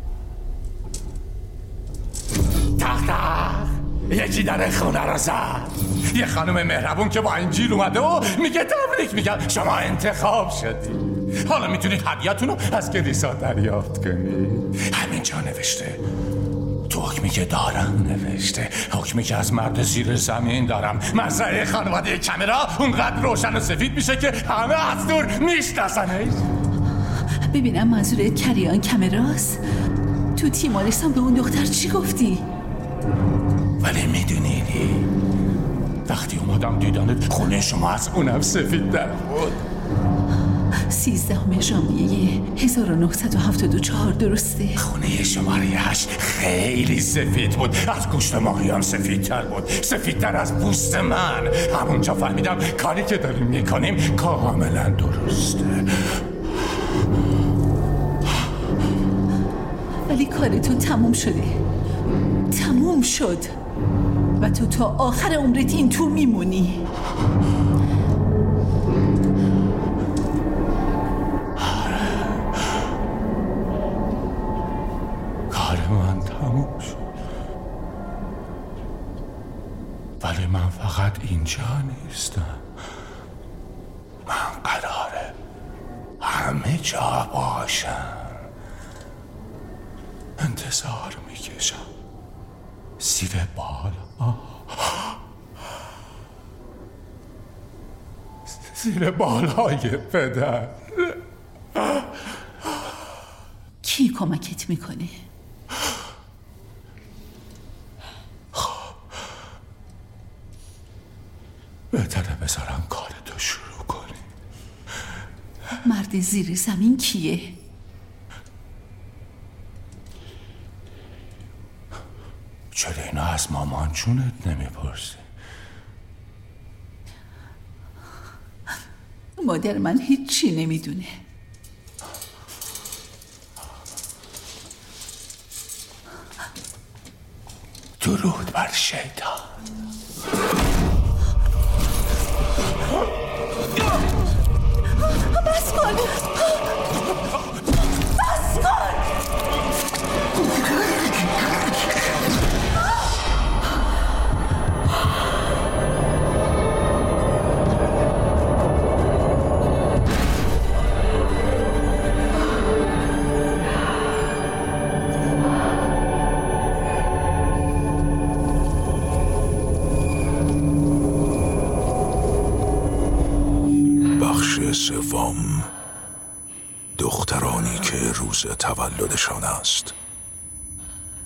تق تق یکی در خونه رو زد. یه خانم مهربون که با انجیل اومده و میگه تبریک میگم شما انتخاب شدی. حالا میتونید هدیه‌تون رو از کلیسا دریافت کنید. همینجا نوشته، تو حکمی که دارم نوشته، حکمی که از مرد زیر زمین دارم. مزرعه خانواده کامرا اونقدر روشن و سفید میشه که همه از دور میشناسنش. ببینم منظورت کریان کامراست؟ تو تیمارستان به اون دختر چی گفتی؟ ولی میدونیدی وقتی اومدم دیدنت خونه شما از اونم سفید در بود. سیزدهم ژانویه هزار و نهصد و هفتاد و چهار درسته؟ خونه شماره هشت خیلی سفید بود. از گوشت ماهی هم سفیدتر بود، سفیدتر از پوست من. همونجا فهمیدم کاری که داریم میکنیم کاملا درسته. ولی کار تو تموم شده، تموم شد و تو تا آخر عمرت این تو میمونی. کار من تموم شد، ولی من فقط اینجا نیستم. من قراره همه جا باشم. انتظار میکشم زیر بالا، زیر بالای پدر. کی کمکت میکنه؟ بهتره بذارم کارتو شروع کنی. مرد زیر زمین کیه؟ چرا اینا از مامان جونت نمیپرسی؟ مادر من هیچی نمیدونه. درود بر شیطان. بس کن، بس کن. سوم، دخترانی که روز تولدشان است.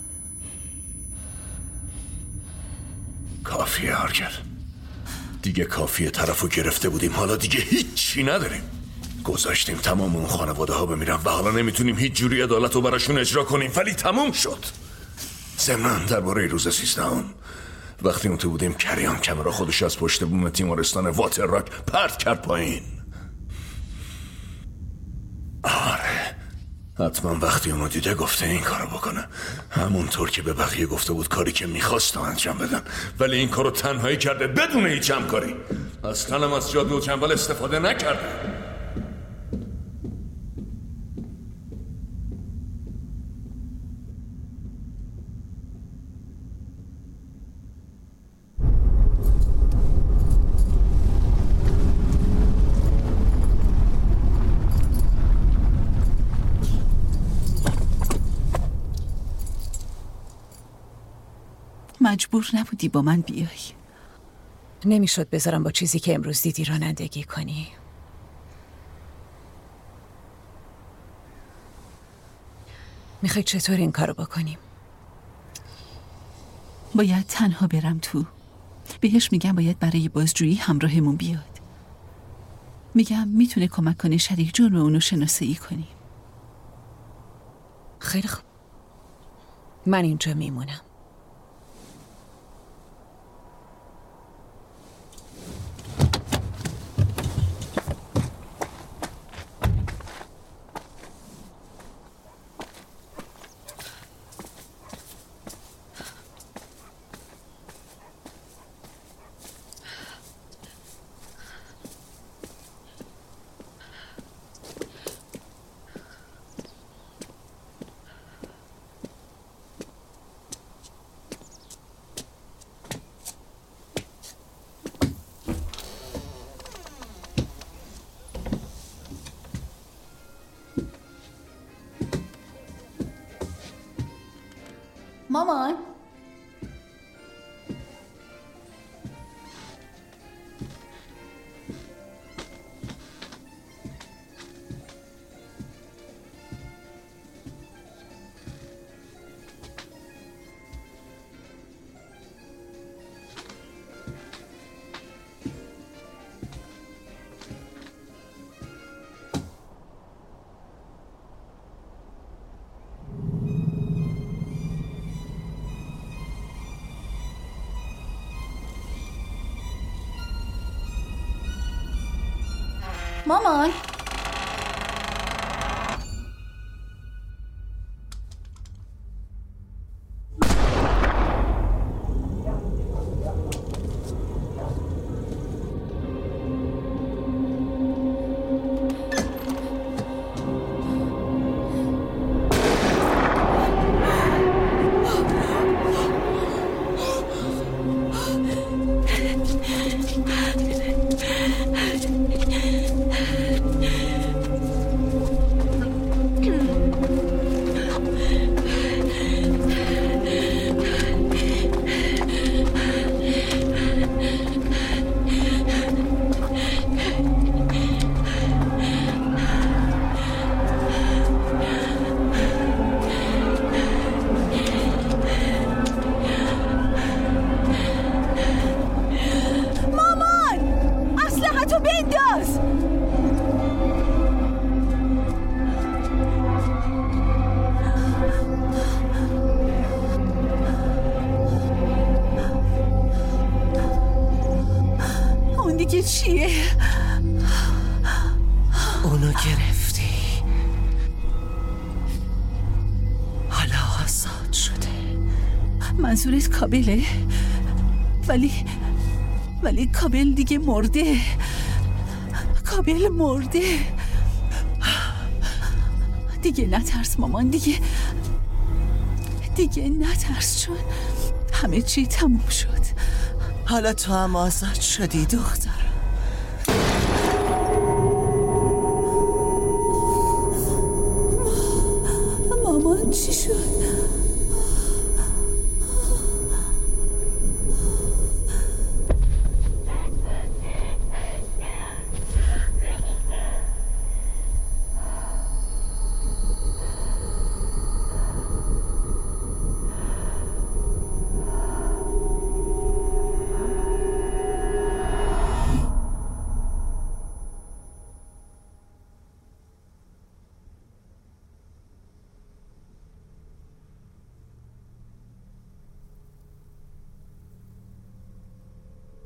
کافیه هارگر. دیگه کافیه، طرفو گرفته بودیم، حالا دیگه هیچی نداریم. گذاشتیم تمام اون خانواده ها بمیرن و حالا نمیتونیم هیچ جوری عدالت رو براشون اجرا کنیم، ولی تموم شد. ضمناً درباره روز سیزدهم وقتی اون تو بودیم، کریان کمرا خودش از پشت بوم تیمارستان واتر راک پرت کرد پایین. آره حتما وقتی اونو دیده گفته این کارو بکنه، همونطور که به بقیه گفته بود کاری که میخواست تا انجام بدن، ولی این کارو تنهایی کرده بدون هیچ همکاری. اصلا هم از جادو و چنبل استفاده نکرده. مجبور نبودی با من بیای. نمیشد بذارم با چیزی که امروز دیدی رانندگی کنی. میخوای چطور این کارو بکنیم؟ باید تنها برم تو. بهش میگم باید برای بازجویی همراهمون بیاد. میگم میتونه کمک کنه شریک جرم اونو شناسایی کنیم. خیلی خوب، من اینجا میمونم. مامان مامان چیه؟ اونو گرفتی، حالا آزاد شده. منظورت کابله؟ ولی ولی کابل دیگه مرده. کابل مرده. دیگه نترس مامان، دیگه دیگه نترس، چون همه چی تموم شد. حالا تو هم آزاد شدی دختر. مامان چی شد؟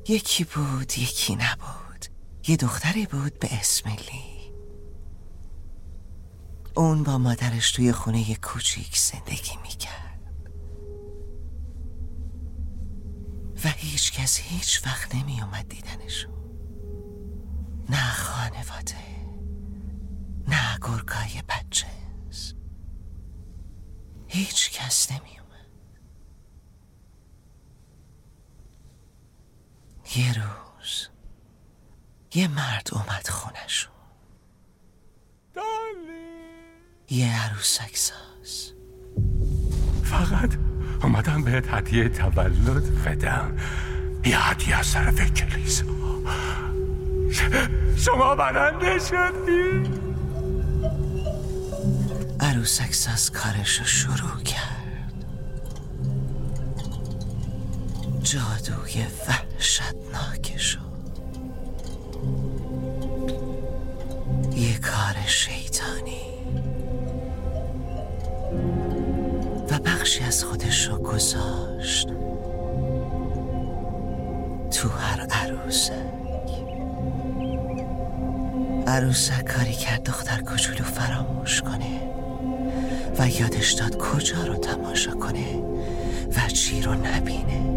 یکی بود یکی نبود. یه دختری بود به اسم لی. اون با مادرش توی خونه یه کوچیک زندگی میکرد و هیچ کس هیچ وقت نمی اومد دیدنشون. نه خانواده، نه گرگای بدجنس، هیچ کس نمی اومد. یه روز یه مرد اومد خونشون، یه عروسک ساز. فقط اومدم بهت هدیه تولد بدم، یه هدیه از طرف کلیسا. شما برنده شدی. عروسک ساز کارشو شروع کرد. جادوی وحشتناکشو، یه کار شیطانی، و بخشی از خودشو گذاشت تو هر عروسک. عروسک کاری کرد دختر کوچولو فراموش کنه و یادش داد کجا رو تماشا کنه و چی رو نبینه.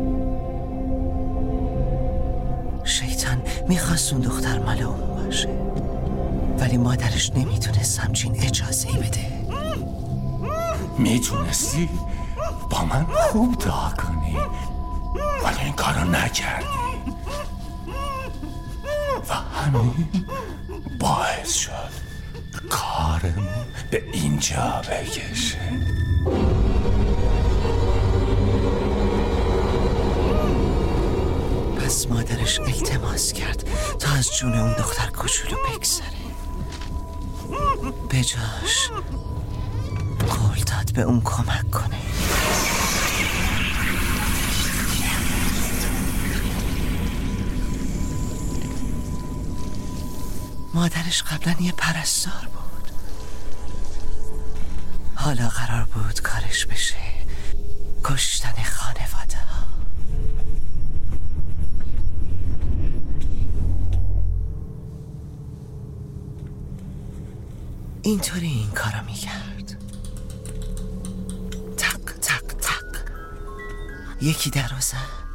شیطان میخواست اون دختر مال اون باشه، ولی مادرش نمیتونست همچین اجازه‌ای بده. میتونستی با من خوب دعا کنی، ولی این کارو نکردی و همین باعث شد کارمون به اینجا بکشه. پس مادرش التماس کرد تا از جون اون دختر کوچولو بگذره. به جاش قول داد به اون کمک کنه. مادرش قبلا یه پرستار بود، حالا قرار بود کارش بشه کشتن خانواده ها. اینطوری این کارو میکرد. تق تق تق یکی در رو زد.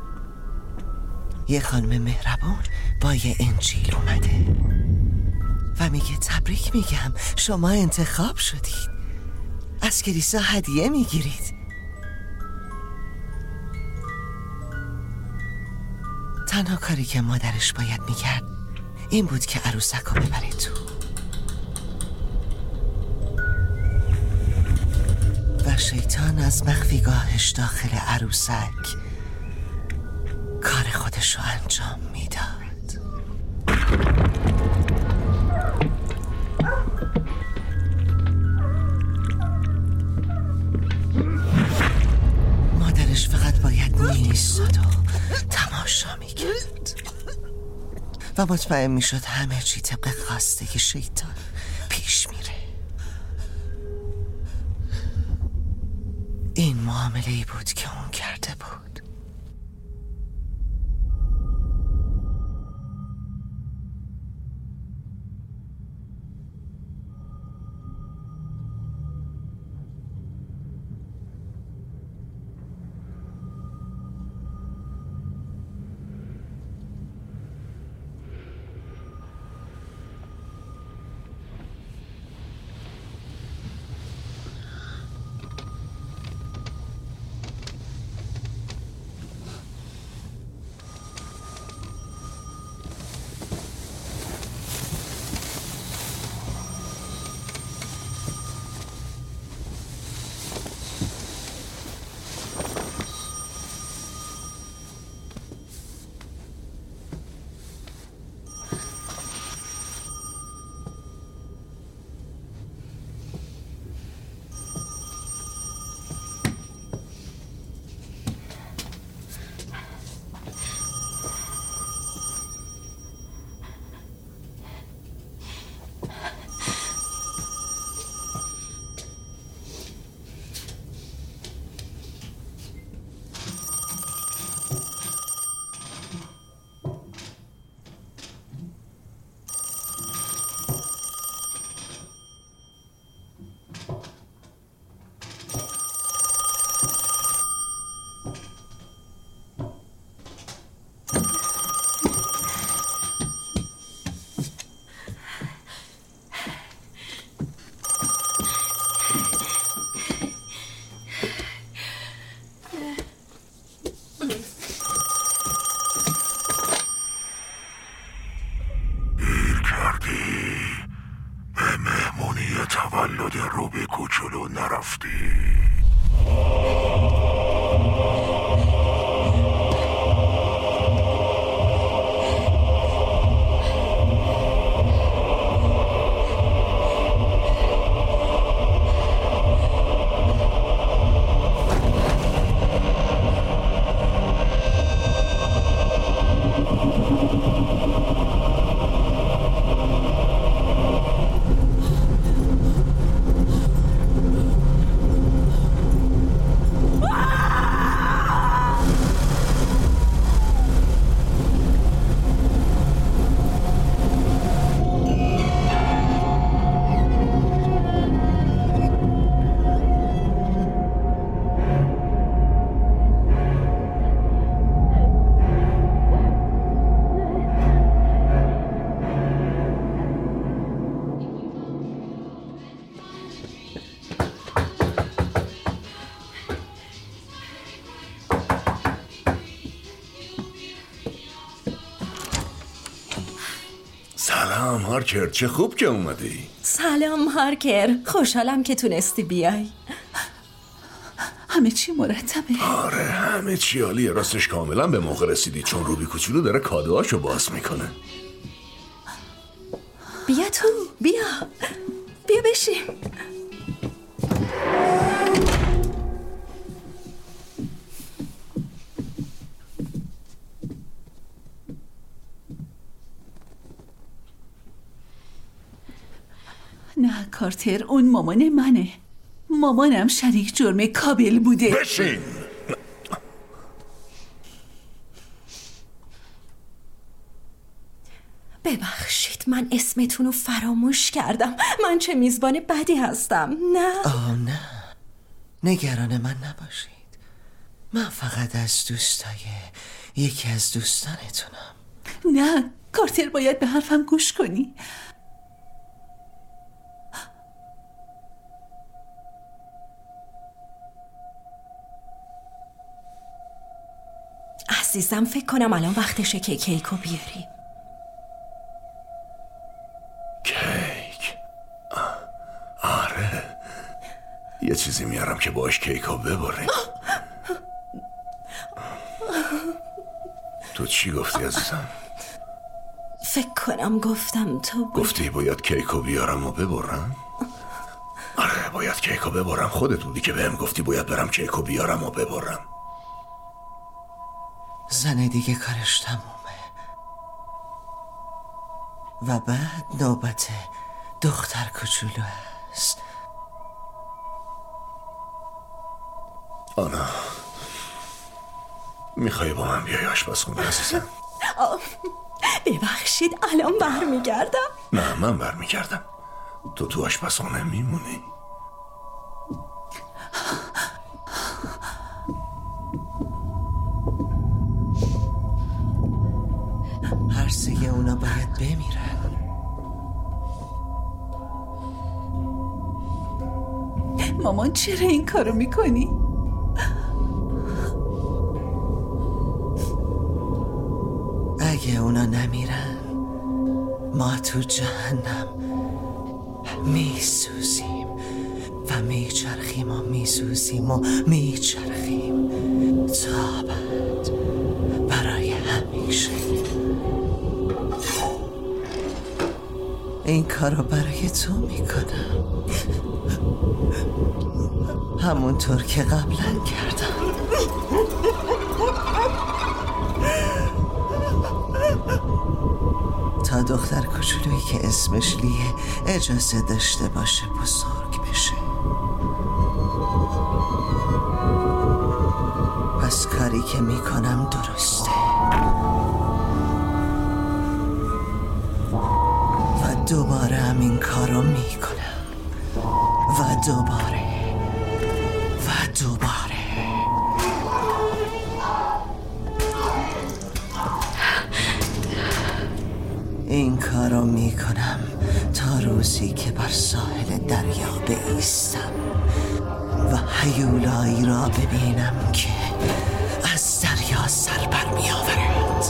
یه خانم مهربون با یه انجیل اومده و میگه تبریک میگم، شما انتخاب شدید، از کلیسا هدیه میگیرید. تنها کاری که مادرش باید میکرد این بود که عروسک رو ببره تو و شیطان از مخفیگاهش داخل عروسک کار خودش رو انجام میداد. مادرش فقط باید میایستاد و تماشا میکرد و مطمئن میشد همه چی طبق خواسته شیطان پیش میره. این معامله‌ای بود که اون کرده بود. سلام هارکر، چه خوب که اومدی. سلام هارکر، خوشحالم که تونستی بیای. همه چی مرتبه؟ آره همه چی عالیه. راستش کاملا به موقع رسیدی، چون روبی کوچولو داره کادوهاشو باز میکنه. بیا تو، بیا بیا بشیم. نه کارتر، اون مامان منه. مامانم شریک جرم کابل بوده. بشین. ببخشید من اسمتون رو فراموش کردم. من چه میزبان بدی هستم. نه آه نه، نگران من نباشید. من فقط از دوستای یکی از دوستانتونم. نه کارتر، باید به حرفم گوش کنی. عزیزم فکر کنم الان وقتشه که کیکو بیاریم. کیک؟ آره یه چیزی میارم که باش کیکو ببریم. تو چی گفتی عزیزم؟ فکر کنم گفتم تو بود. گفتی باید کیکو بیارم و ببرم؟ آره باید کیکو ببرم. خودت بودی که بهم گفتی باید برم کیکو بیارم و ببرم. زن دیگه کارش تمومه و بعد نوبت دختر کوچولو هست. آنا میخوای با من بیای آشپزخونه عزیزم؟ ببخشید الان برمیگردم. نه من برمیگردم، تو تو آشپزخونه میمونی. هر سه اونا باید بمیرن. مامان چرا این کارو میکنی؟ اگه اونا نمیرن ما تو جهنم میسوزیم و میچرخیم و میسوزیم و میچرخیم تا بعد برای همیشه. این کارو برای تو میکنم، همونطور که قبلا کردم. تا دختر کوچولویی که اسمش لیه اجازه داشته باشه بزرگ بشه. پس کاری که میکنم درسته و دوباره همین کارو میکنم و دوباره و دوباره. این کارو میکنم تا روزی که بر ساحل دریا بایستم و هیولایی را ببینم که از دریا سر بر می آورد.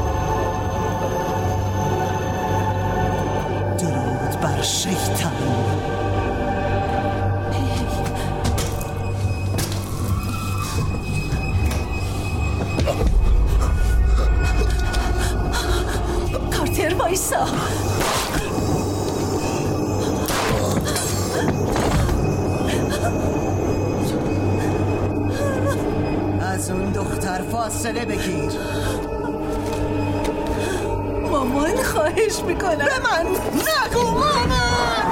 درود بر شیطان. کارتر وایسا. از اون دختر فاصله بگیر. مامان خواهش میکنم به من نگو مامان.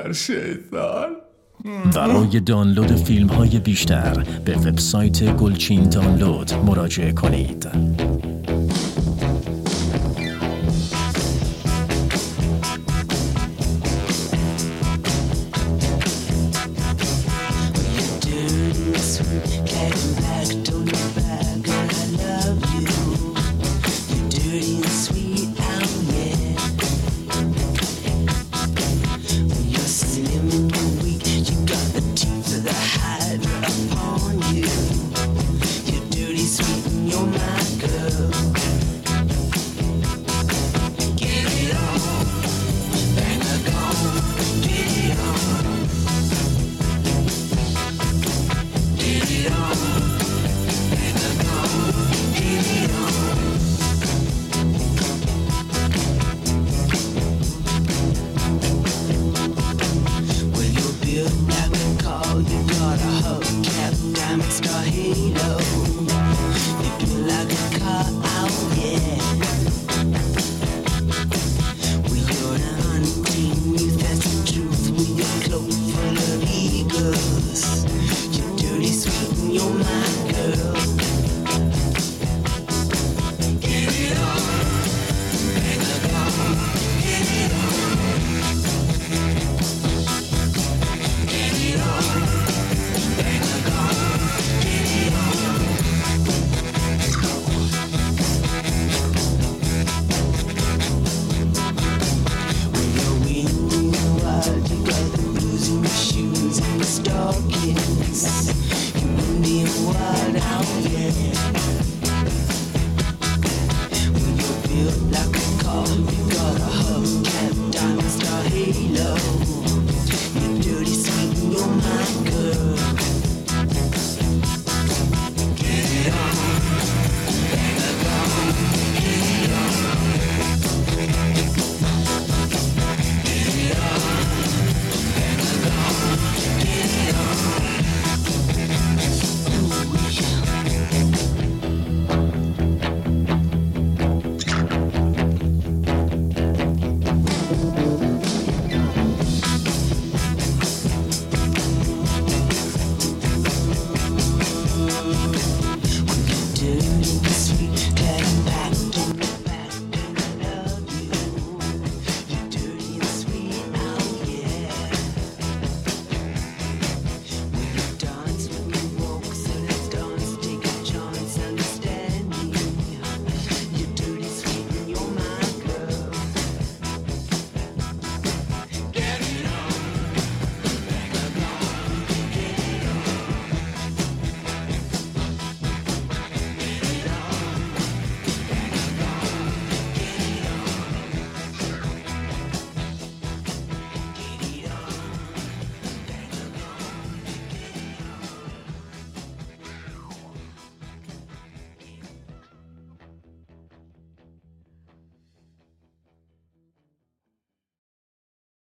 مادر شیطان. برای دانلود فیلم های بیشتر به وبسایت گلچین دانلود مراجعه کنید. Stockings, you need wild out, yeah.